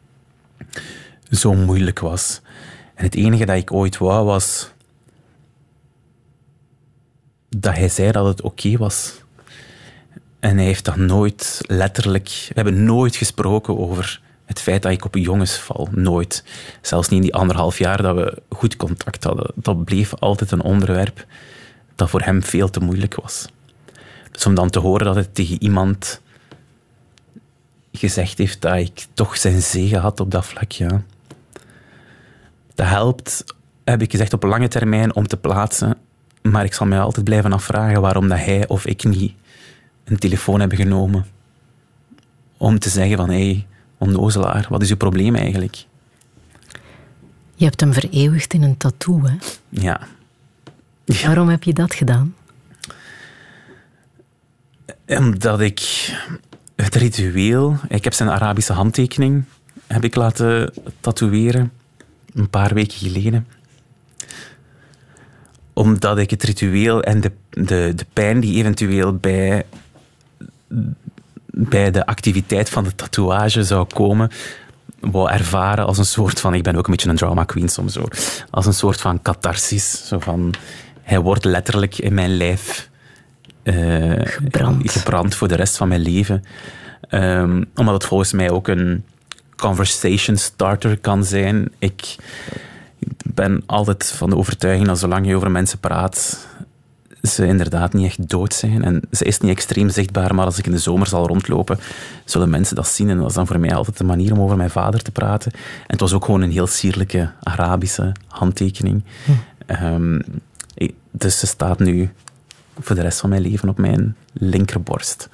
Speaker 3: zo moeilijk was. En het enige dat ik ooit wou, was dat hij zei dat het oké was. En hij heeft dat nooit letterlijk... We hebben nooit gesproken over het feit dat ik op jongens val. Nooit. Zelfs niet in die anderhalf jaar dat we goed contact hadden. Dat bleef altijd een onderwerp dat voor hem veel te moeilijk was. Dus om dan te horen dat het tegen iemand gezegd heeft dat ik toch zijn zegen had op dat vlak, ja. Dat helpt, heb ik gezegd, op lange termijn om te plaatsen. Maar ik zal mij altijd blijven afvragen waarom dat hij of ik niet een telefoon hebben genomen om te zeggen van, hé, hey, onnozelaar, wat is uw probleem eigenlijk?
Speaker 2: Je hebt hem vereeuwigd in een tattoo, hè?
Speaker 3: Ja.
Speaker 2: ja. Waarom heb je dat gedaan?
Speaker 3: Omdat ik het ritueel... Ik heb zijn Arabische handtekening heb ik laten tatoeëren een paar weken geleden. Omdat ik het ritueel en de, de, de pijn die eventueel bij, bij de activiteit van de tatoeage zou komen, wou ervaren als een soort van... Ik ben ook een beetje een drama queen soms zo. Als een soort van catharsis. Zo van, hij wordt letterlijk in mijn lijf uh,
Speaker 2: gebrand.
Speaker 3: gebrand voor de rest van mijn leven. Um, omdat het volgens mij ook een conversation starter kan zijn. Ik ben altijd van de overtuiging dat zolang je over mensen praat, ze inderdaad niet echt dood zijn. En ze is niet extreem zichtbaar, maar als ik in de zomer zal rondlopen, zullen mensen dat zien. En dat is dan voor mij altijd de manier om over mijn vader te praten. En het was ook gewoon een heel sierlijke Arabische handtekening. Hm. Um, dus ze staat nu voor de rest van mijn leven op mijn linkerborst.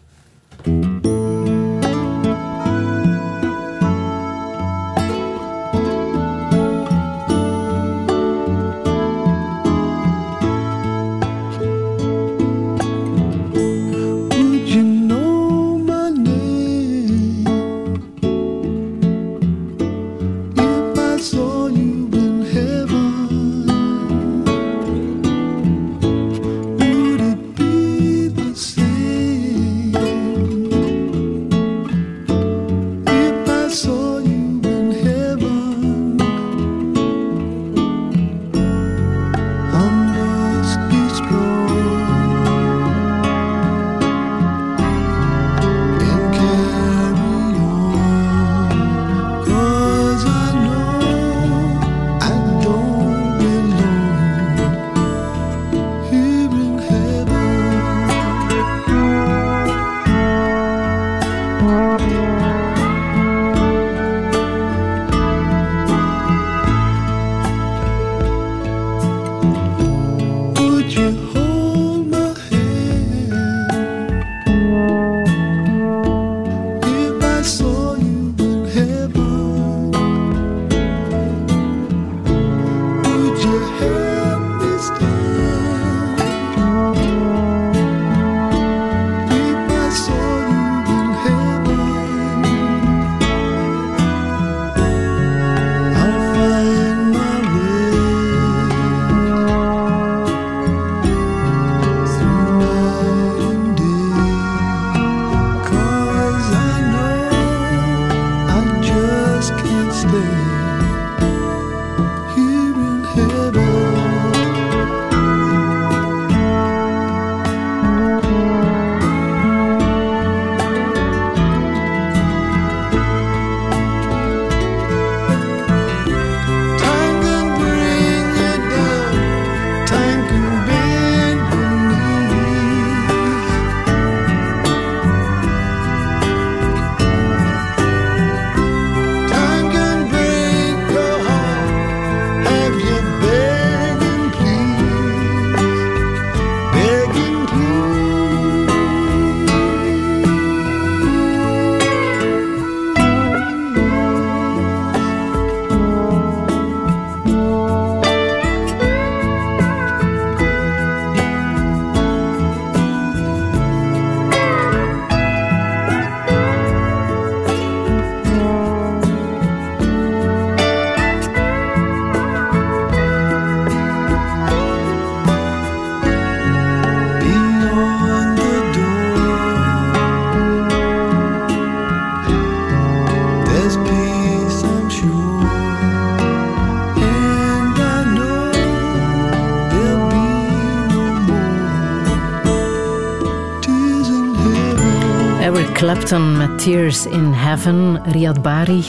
Speaker 2: Clapton met Tears in Heaven, Riyad Bari.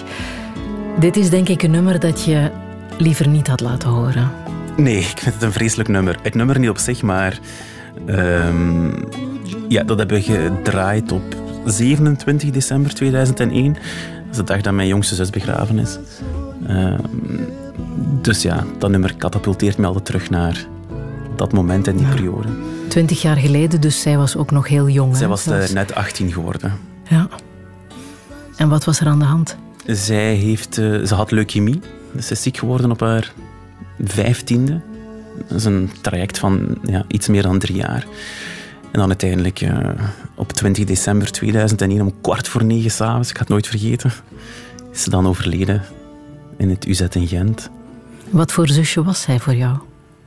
Speaker 2: Dit is denk ik een nummer dat je liever niet had laten horen.
Speaker 3: Nee, ik vind het een vreselijk nummer. Het nummer niet op zich, maar... Um, ja, dat hebben we gedraaid op zevenentwintig december tweeduizend één. Dat is de dag dat mijn jongste zus begraven is. Um, dus ja, dat nummer katapulteert me altijd terug naar dat moment en die ja. periode.
Speaker 2: Twintig jaar geleden, dus zij was ook nog heel jong.
Speaker 3: Zij
Speaker 2: hè?
Speaker 3: was, was net achttien geworden.
Speaker 2: Ja. En wat was er aan de hand?
Speaker 3: Zij heeft, uh, ze had leukemie. Dus ze is ziek geworden op haar vijftiende. Dat is een traject van ja, iets meer dan drie jaar. En dan uiteindelijk uh, op twintig december tweeduizend één om kwart voor negen 's avonds, ik ga het nooit vergeten, is ze dan overleden in het U Z in Gent.
Speaker 2: Wat voor zusje was zij voor jou?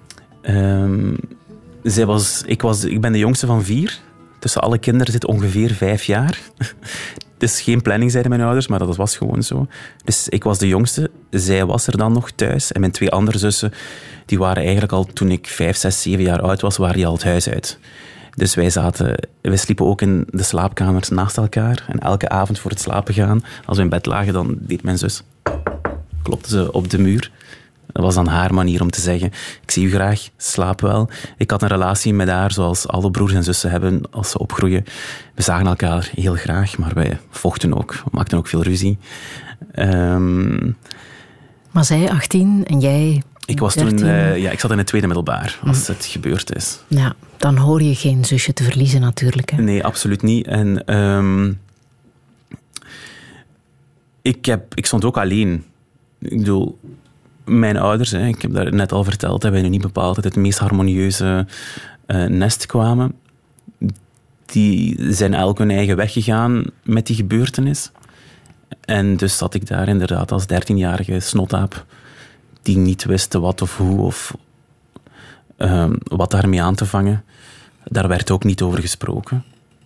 Speaker 3: Um, zij was, ik, was, ik ben de jongste van vier. Tussen alle kinderen zit ongeveer vijf jaar. Het is geen planning, zeiden mijn ouders, maar dat was gewoon zo. Dus ik was de jongste. Zij was er dan nog thuis. En mijn twee andere zussen, die waren eigenlijk al toen ik vijf, zes, zeven jaar oud was, waren die al het huis uit. Dus wij zaten, wij sliepen ook in de slaapkamers naast elkaar. En elke avond voor het slapen gaan, als we in bed lagen, dan deed mijn zus, klopte ze op de muur. Dat was dan haar manier om te zeggen, ik zie u graag, slaap wel. Ik had een relatie met haar zoals alle broers en zussen hebben als ze opgroeien. We zagen elkaar heel graag, maar wij vochten ook. We maakten ook veel ruzie. Um,
Speaker 2: maar zij achttien en jij
Speaker 3: Ik was
Speaker 2: dertien.
Speaker 3: toen, uh, ja, ik zat in het tweede middelbaar als het gebeurd is.
Speaker 2: Ja, dan hoor je geen zusje te verliezen natuurlijk. Hè?
Speaker 3: Nee, absoluut niet. En um, ik, heb, ik stond ook alleen. Ik bedoel, mijn ouders, hè, ik heb daar net al verteld, hebben nu niet bepaald uit het meest harmonieuze uh, nest kwamen. Die zijn elk hun eigen weg gegaan met die gebeurtenis. En dus zat ik daar inderdaad als dertienjarige snotaap die niet wist wat of hoe of um, wat daarmee aan te vangen. Daar werd ook niet over gesproken.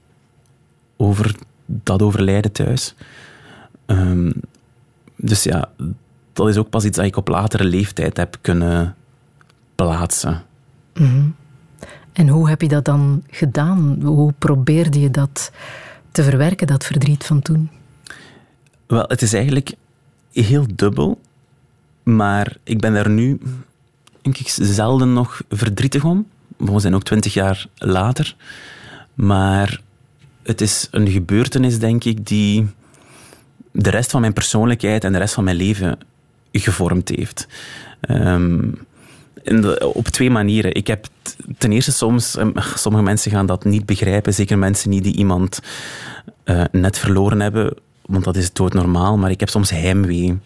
Speaker 3: Over dat overlijden thuis. Um, dus ja, dat is ook pas iets dat ik op latere leeftijd heb kunnen plaatsen.
Speaker 2: Mm-hmm. En hoe heb je dat dan gedaan? Hoe probeerde je dat te verwerken, dat verdriet van toen?
Speaker 3: Wel, het is eigenlijk heel dubbel. Maar ik ben daar nu, denk ik, zelden nog verdrietig om. We zijn ook twintig jaar later. Maar het is een gebeurtenis, denk ik, die de rest van mijn persoonlijkheid en de rest van mijn leven gevormd heeft. Um, in de, op twee manieren. Ik heb t, ten eerste soms, um, sommige mensen gaan dat niet begrijpen, zeker mensen niet die iemand uh, net verloren hebben, want dat is doodnormaal, maar ik heb soms heimwee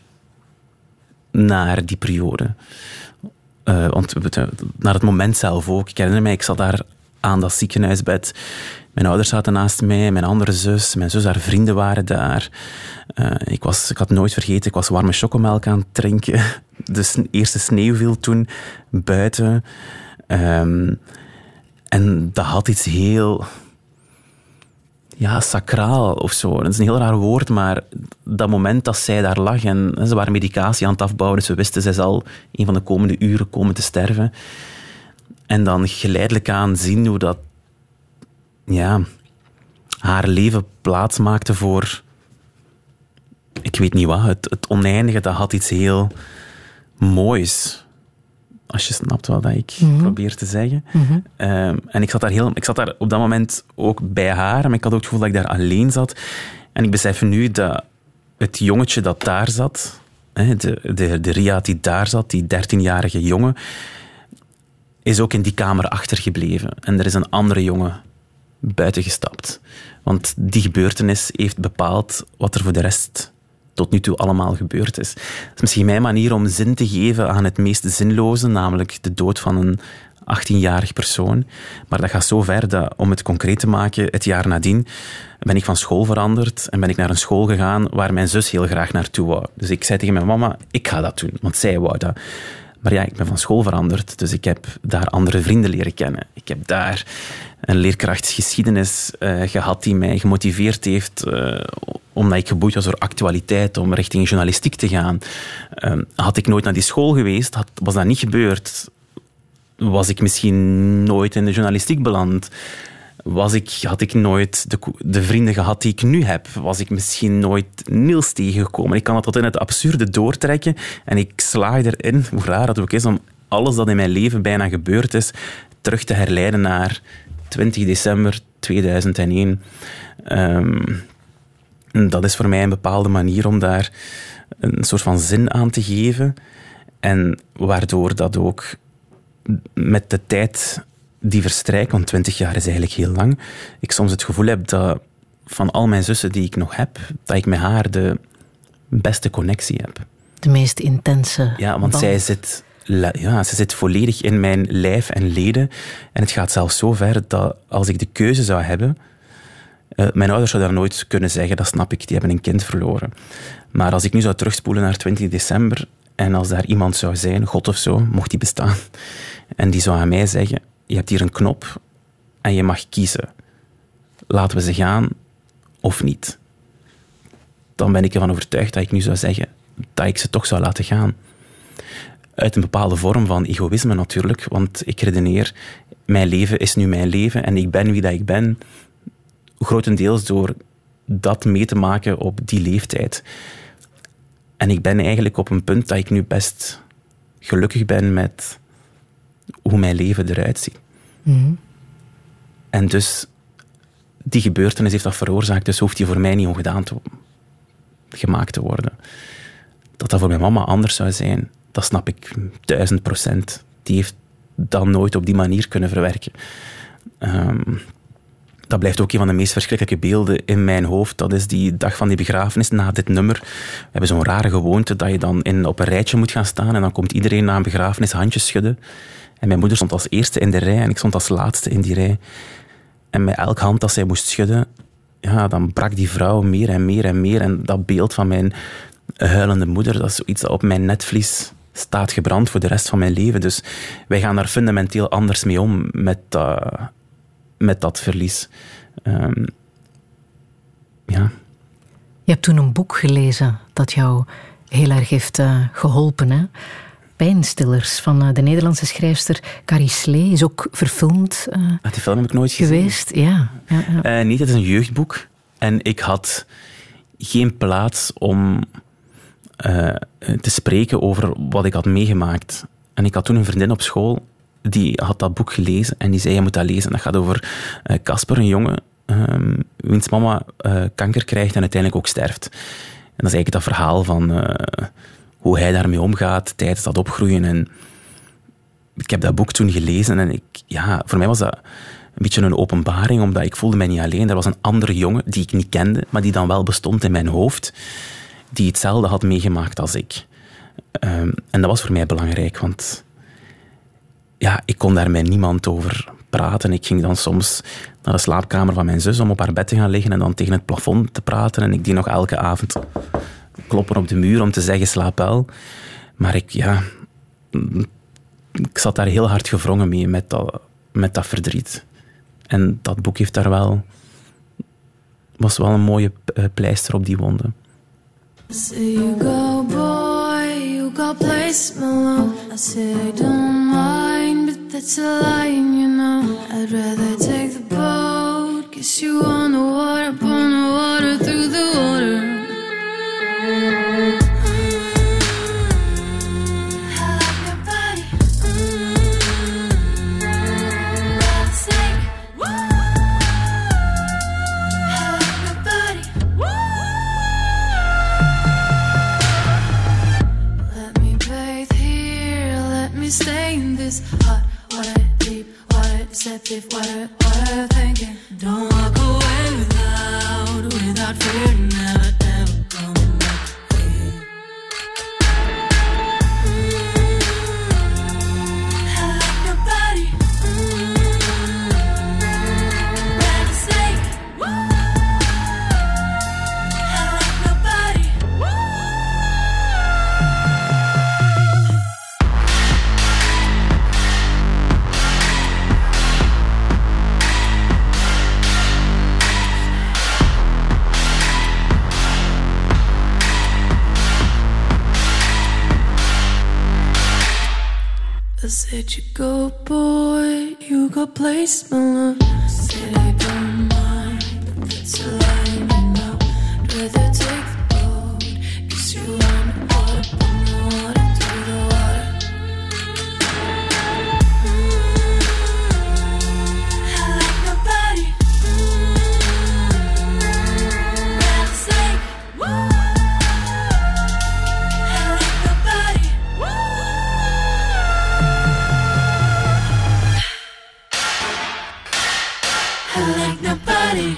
Speaker 3: naar die periode. Uh, want, naar het moment zelf ook. Ik herinner mij, ik zat daar aan dat ziekenhuisbed. Mijn ouders zaten naast mij, mijn andere zus, mijn zus, haar vrienden waren daar. Uh, ik, was, ik had nooit vergeten, ik was warme chocomelk aan het drinken. De eerste sneeuw viel toen buiten. Um, en dat had iets heel... Ja, sacraal of zo. Dat is een heel raar woord, maar dat moment dat zij daar lag en ze waren medicatie aan het afbouwen, dus we wisten, zij zal een van de komende uren komen te sterven. En dan geleidelijk aan zien hoe dat ja, haar leven plaats maakte voor, ik weet niet wat, het, het oneindige, dat had iets heel moois. Als je snapt wat ik mm-hmm. probeer te zeggen. Mm-hmm. Um, en ik zat, daar heel, ik zat daar op dat moment ook bij haar, maar ik had ook het gevoel dat ik daar alleen zat. En ik besef nu dat het jongetje dat daar zat, de, de, de Riyad die daar zat, die dertienjarige jongen, is ook in die kamer achtergebleven. En er is een andere jongen buiten gestapt. Want die gebeurtenis heeft bepaald wat er voor de rest tot nu toe allemaal gebeurd is. Dat is misschien mijn manier om zin te geven aan het meest zinloze, namelijk de dood van een achttienjarig persoon. Maar dat gaat zo ver dat, om het concreet te maken, het jaar nadien ben ik van school veranderd en ben ik naar een school gegaan waar mijn zus heel graag naartoe wou. Dus ik zei tegen mijn mama, ik ga dat doen, want zij wou dat. Maar ja, ik ben van school veranderd, dus ik heb daar andere vrienden leren kennen. Ik heb daar een leerkracht geschiedenis uh, gehad die mij gemotiveerd heeft, uh, omdat ik geboeid was door actualiteit, om richting journalistiek te gaan. Uh, had ik nooit naar die school geweest, had, was dat niet gebeurd, was ik misschien nooit in de journalistiek beland. Was ik, had ik nooit de, de vrienden gehad die ik nu heb, was ik misschien nooit Niels tegengekomen. Ik kan dat tot in het absurde doortrekken en ik slaag erin, hoe raar dat ook is, om alles dat in mijn leven bijna gebeurd is, terug te herleiden naar twintig december tweeduizend één. Um, dat is voor mij een bepaalde manier om daar een soort van zin aan te geven. En waardoor dat ook met de tijd die verstrijkt, want twintig jaar is eigenlijk heel lang, ik soms het gevoel heb dat van al mijn zussen die ik nog heb, dat ik met haar de beste connectie heb.
Speaker 2: De meest intense
Speaker 3: Ja, want
Speaker 2: band.
Speaker 3: zij zit, ja, ze zit volledig in mijn lijf en leden. En het gaat zelfs zo ver dat als ik de keuze zou hebben... Uh, mijn ouders zouden dat nooit kunnen zeggen, dat snap ik, die hebben een kind verloren. Maar als ik nu zou terugspoelen naar twintig december en als daar iemand zou zijn, God of zo, mocht die bestaan, en die zou aan mij zeggen, je hebt hier een knop en je mag kiezen. Laten we ze gaan of niet. Dan ben ik ervan overtuigd dat ik nu zou zeggen dat ik ze toch zou laten gaan. uit een bepaalde vorm van egoïsme natuurlijk, want ik redeneer, mijn leven is nu mijn leven en ik ben wie dat ik ben, grotendeels door dat mee te maken op die leeftijd. En ik ben eigenlijk op een punt dat ik nu best gelukkig ben met hoe mijn leven eruit ziet. Mm-hmm. En dus die gebeurtenis heeft dat veroorzaakt, dus hoeft die voor mij niet ongedaan te, gemaakt te worden. Dat dat voor mijn mama anders zou zijn, dat snap ik duizend procent. Die heeft dat nooit op die manier kunnen verwerken. Um, dat blijft ook een van de meest verschrikkelijke beelden in mijn hoofd. Dat is die dag van die begrafenis na dit nummer. We hebben zo'n rare gewoonte dat je dan in, op een rijtje moet gaan staan en dan komt iedereen na een begrafenis handjes schudden. En mijn moeder stond als eerste in de rij en ik stond als laatste in die rij. En met elk hand dat zij moest schudden, ja, dan brak die vrouw meer en meer en meer. En dat beeld van mijn huilende moeder, dat is zoiets dat op mijn netvlies staat gebrand voor de rest van mijn leven. Dus wij gaan daar fundamenteel anders mee om met, uh, met dat verlies. Um, ja.
Speaker 2: Je hebt toen een boek gelezen dat jou heel erg heeft uh, geholpen, hè? Pijnstillers van uh, de Nederlandse schrijfster Carrie Slee is ook verfilmd uh,
Speaker 3: ah, die film heb ik nooit
Speaker 2: geweest.
Speaker 3: gezien.
Speaker 2: Ja, ja, ja.
Speaker 3: Uh, niet, het is een jeugdboek. En ik had geen plaats om uh, te spreken over wat ik had meegemaakt. En ik had toen een vriendin op school die had dat boek gelezen en die zei, je moet dat lezen. Dat gaat over Casper, uh, een jongen um, wiens mama uh, kanker krijgt en uiteindelijk ook sterft. En dat is eigenlijk dat verhaal van uh, hoe hij daarmee omgaat tijdens dat opgroeien. En ik heb dat boek toen gelezen en ik, ja, voor mij was dat een beetje een openbaring, omdat ik voelde mij niet alleen. Er was een andere jongen die ik niet kende, maar die dan wel bestond in mijn hoofd, die hetzelfde had meegemaakt als ik. Um, en dat was voor mij belangrijk, want ja, ik kon daar met niemand over praten. Ik ging dan soms naar de slaapkamer van mijn zus om op haar bed te gaan liggen en dan tegen het plafond te praten. En ik deed nog elke avond kloppen op de muur om te zeggen, slaap wel. Maar ik, ja, ik zat daar heel hard gewrongen mee met dat, met dat verdriet. En dat boek heeft daar wel, was wel een mooie pleister op die wonden.
Speaker 1: Say you go, boy, you got place, my love. I say I don't mind, but that's a lie, you know. I'd rather take the boat, kiss you on the water, burn the water through the water. Stay in this hot water, deep water, deceptive water, water thinking. Don't walk away without, without fear, never, ever come back here. I like nobody. Rather say, I like nobody. I said you go, boy, you got place, my love. I said I don't mind, but that's a lie, you know. I'd rather take the boat, kiss you on the water, burn the water through the water. I like nobody. Rather say, I like nobody. I like nobody.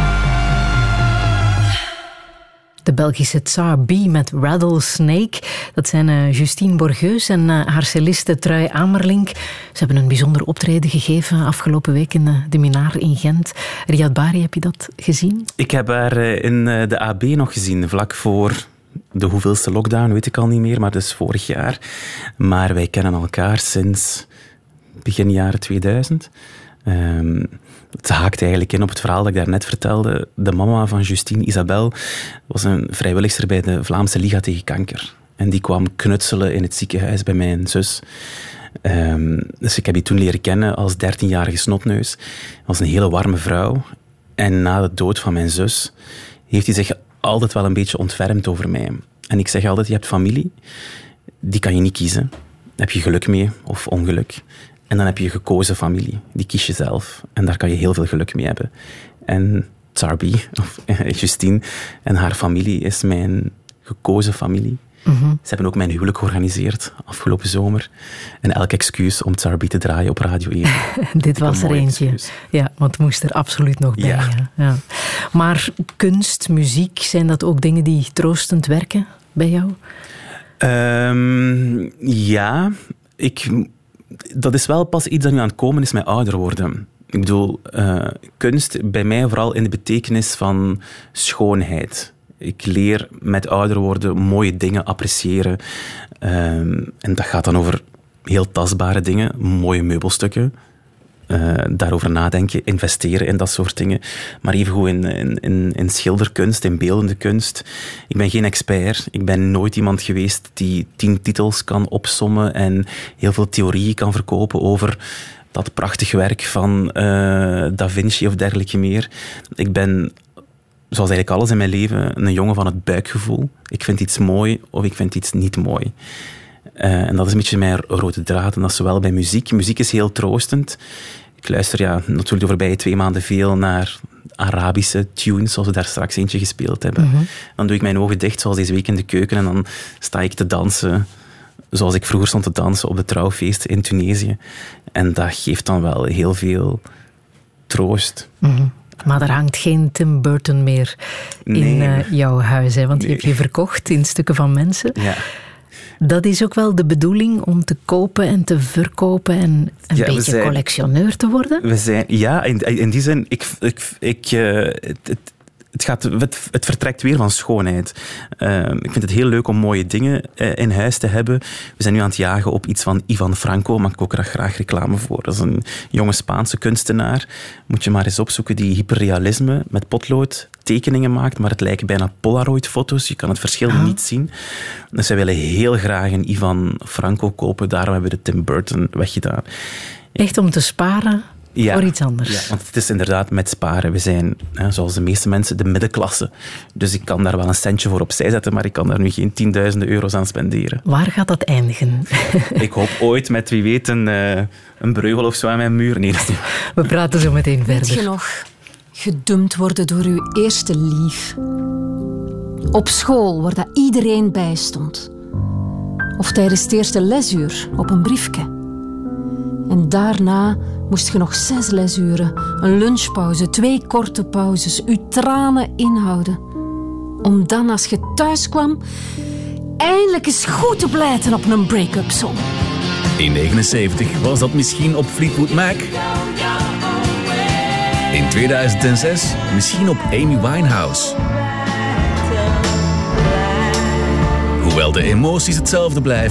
Speaker 2: De Belgische Tsar B met Rattlesnake. Dat zijn uh, Justine Borgeus en uh, haar celliste Trui Amerlink. Ze hebben een bijzonder optreden gegeven afgelopen week in uh, de Minaar in Gent. Riyad Bari, heb je dat gezien?
Speaker 3: Ik heb haar uh, in uh, de A B nog gezien, vlak voor de hoeveelste lockdown, weet ik al niet meer, maar dus vorig jaar. Maar wij kennen elkaar sinds begin jaren tweeduizend. Um, het haakt eigenlijk in op het verhaal dat ik daarnet vertelde. De mama van Justine, Isabel, was een vrijwilligster bij de Vlaamse Liga tegen Kanker. En die kwam knutselen in het ziekenhuis bij mijn zus. Um, dus ik heb die toen leren kennen als dertienjarige snotneus. Ze was een hele warme vrouw. En na de dood van mijn zus heeft hij zich altijd wel een beetje ontfermd over mij. En ik zeg altijd, je hebt familie, die kan je niet kiezen. Daar heb je geluk mee of ongeluk. En dan heb je gekozen familie. Die kies je zelf. En daar kan je heel veel geluk mee hebben. En Tsarbi, of Justine, en haar familie is mijn gekozen familie. Mm-hmm. Ze hebben ook mijn huwelijk georganiseerd afgelopen zomer. En elk excuus om Tsarbi te draaien op Radio één.
Speaker 2: Dit was er eentje. Excuus. Ja, want het moest er absoluut nog bij. Ja. Ja. Ja. Maar kunst, muziek, zijn dat ook dingen die troostend werken bij jou?
Speaker 3: Um, ja, ik... Dat is wel pas iets dat nu aan het komen is met ouder worden. Ik bedoel, uh, kunst bij mij vooral in de betekenis van schoonheid. Ik leer met ouder worden mooie dingen appreciëren. Um, en dat gaat dan over heel tastbare dingen, mooie meubelstukken. Uh, daarover nadenken, investeren in dat soort dingen. Maar evengoed in, in, in, in schilderkunst, in beeldende kunst. Ik ben geen expert. Ik ben nooit iemand geweest die tien titels kan opsommen en heel veel theorieën kan verkopen over dat prachtig werk van uh, Da Vinci of dergelijke meer. Ik ben, zoals eigenlijk alles in mijn leven, een jongen van het buikgevoel. Ik vind iets mooi of ik vind iets niet mooi. Uh, en dat is een beetje mijn rode draad. En dat is zowel bij muziek. Muziek is heel troostend. Ik luister ja, natuurlijk de voorbije twee maanden veel naar Arabische tunes, zoals we daar straks eentje gespeeld hebben. Mm-hmm. Dan doe ik mijn ogen dicht, zoals deze week in de keuken, en dan sta ik te dansen, zoals ik vroeger stond te dansen op de trouwfeesten in Tunesië. En dat geeft dan wel heel veel troost.
Speaker 2: Mm-hmm. Maar er hangt geen Tim Burton meer in nee. uh, jouw huis, hè? Want die nee. heb je verkocht in stukken van mensen.
Speaker 3: Ja.
Speaker 2: Dat is ook wel de bedoeling om te kopen en te verkopen en een ja, beetje zijn, collectioneur te worden?
Speaker 3: We zijn, ja, in, in die zin, ik, ik, ik, uh, het, het, het, gaat, het, het vertrekt weer van schoonheid. Uh, ik vind het heel leuk om mooie dingen uh, in huis te hebben. We zijn nu aan het jagen op iets van Ivan Franko, maak ik ook er graag reclame voor. Dat is een jonge Spaanse kunstenaar. Moet je maar eens opzoeken, die hyperrealisme met potlood tekeningen maakt, maar het lijken bijna Polaroid-foto's. Je kan het verschil oh. niet zien. Dus zij willen heel graag een Ivan Franko kopen. Daarom hebben we de Tim Burton weggedaan.
Speaker 2: Echt om te sparen
Speaker 3: ja,
Speaker 2: voor iets anders?
Speaker 3: Ja, want het is inderdaad met sparen. We zijn, hè, zoals de meeste mensen, de middenklasse. Dus ik kan daar wel een centje voor opzij zetten, maar ik kan daar nu geen tienduizenden euro's aan spenderen.
Speaker 2: Waar gaat dat eindigen?
Speaker 3: Ik hoop ooit met, wie weet, een, uh, een breugel of zo aan mijn muur. Nee, dat is niet...
Speaker 2: We praten zo meteen verder.
Speaker 4: Weet je nog... gedumpt worden door uw eerste lief. Op school, waar dat iedereen bij stond. Of tijdens het eerste lesuur op een briefje. En daarna moest je nog zes lesuren, een lunchpauze, twee korte pauzes, uw tranen inhouden. Om dan, als je thuis kwam, eindelijk eens goed te blijten op een break-up song.
Speaker 5: In negenenzeventig was dat misschien op Fleetwood Mac. In tweeduizend zes misschien op Amy Winehouse. Hoewel de emoties hetzelfde blijven,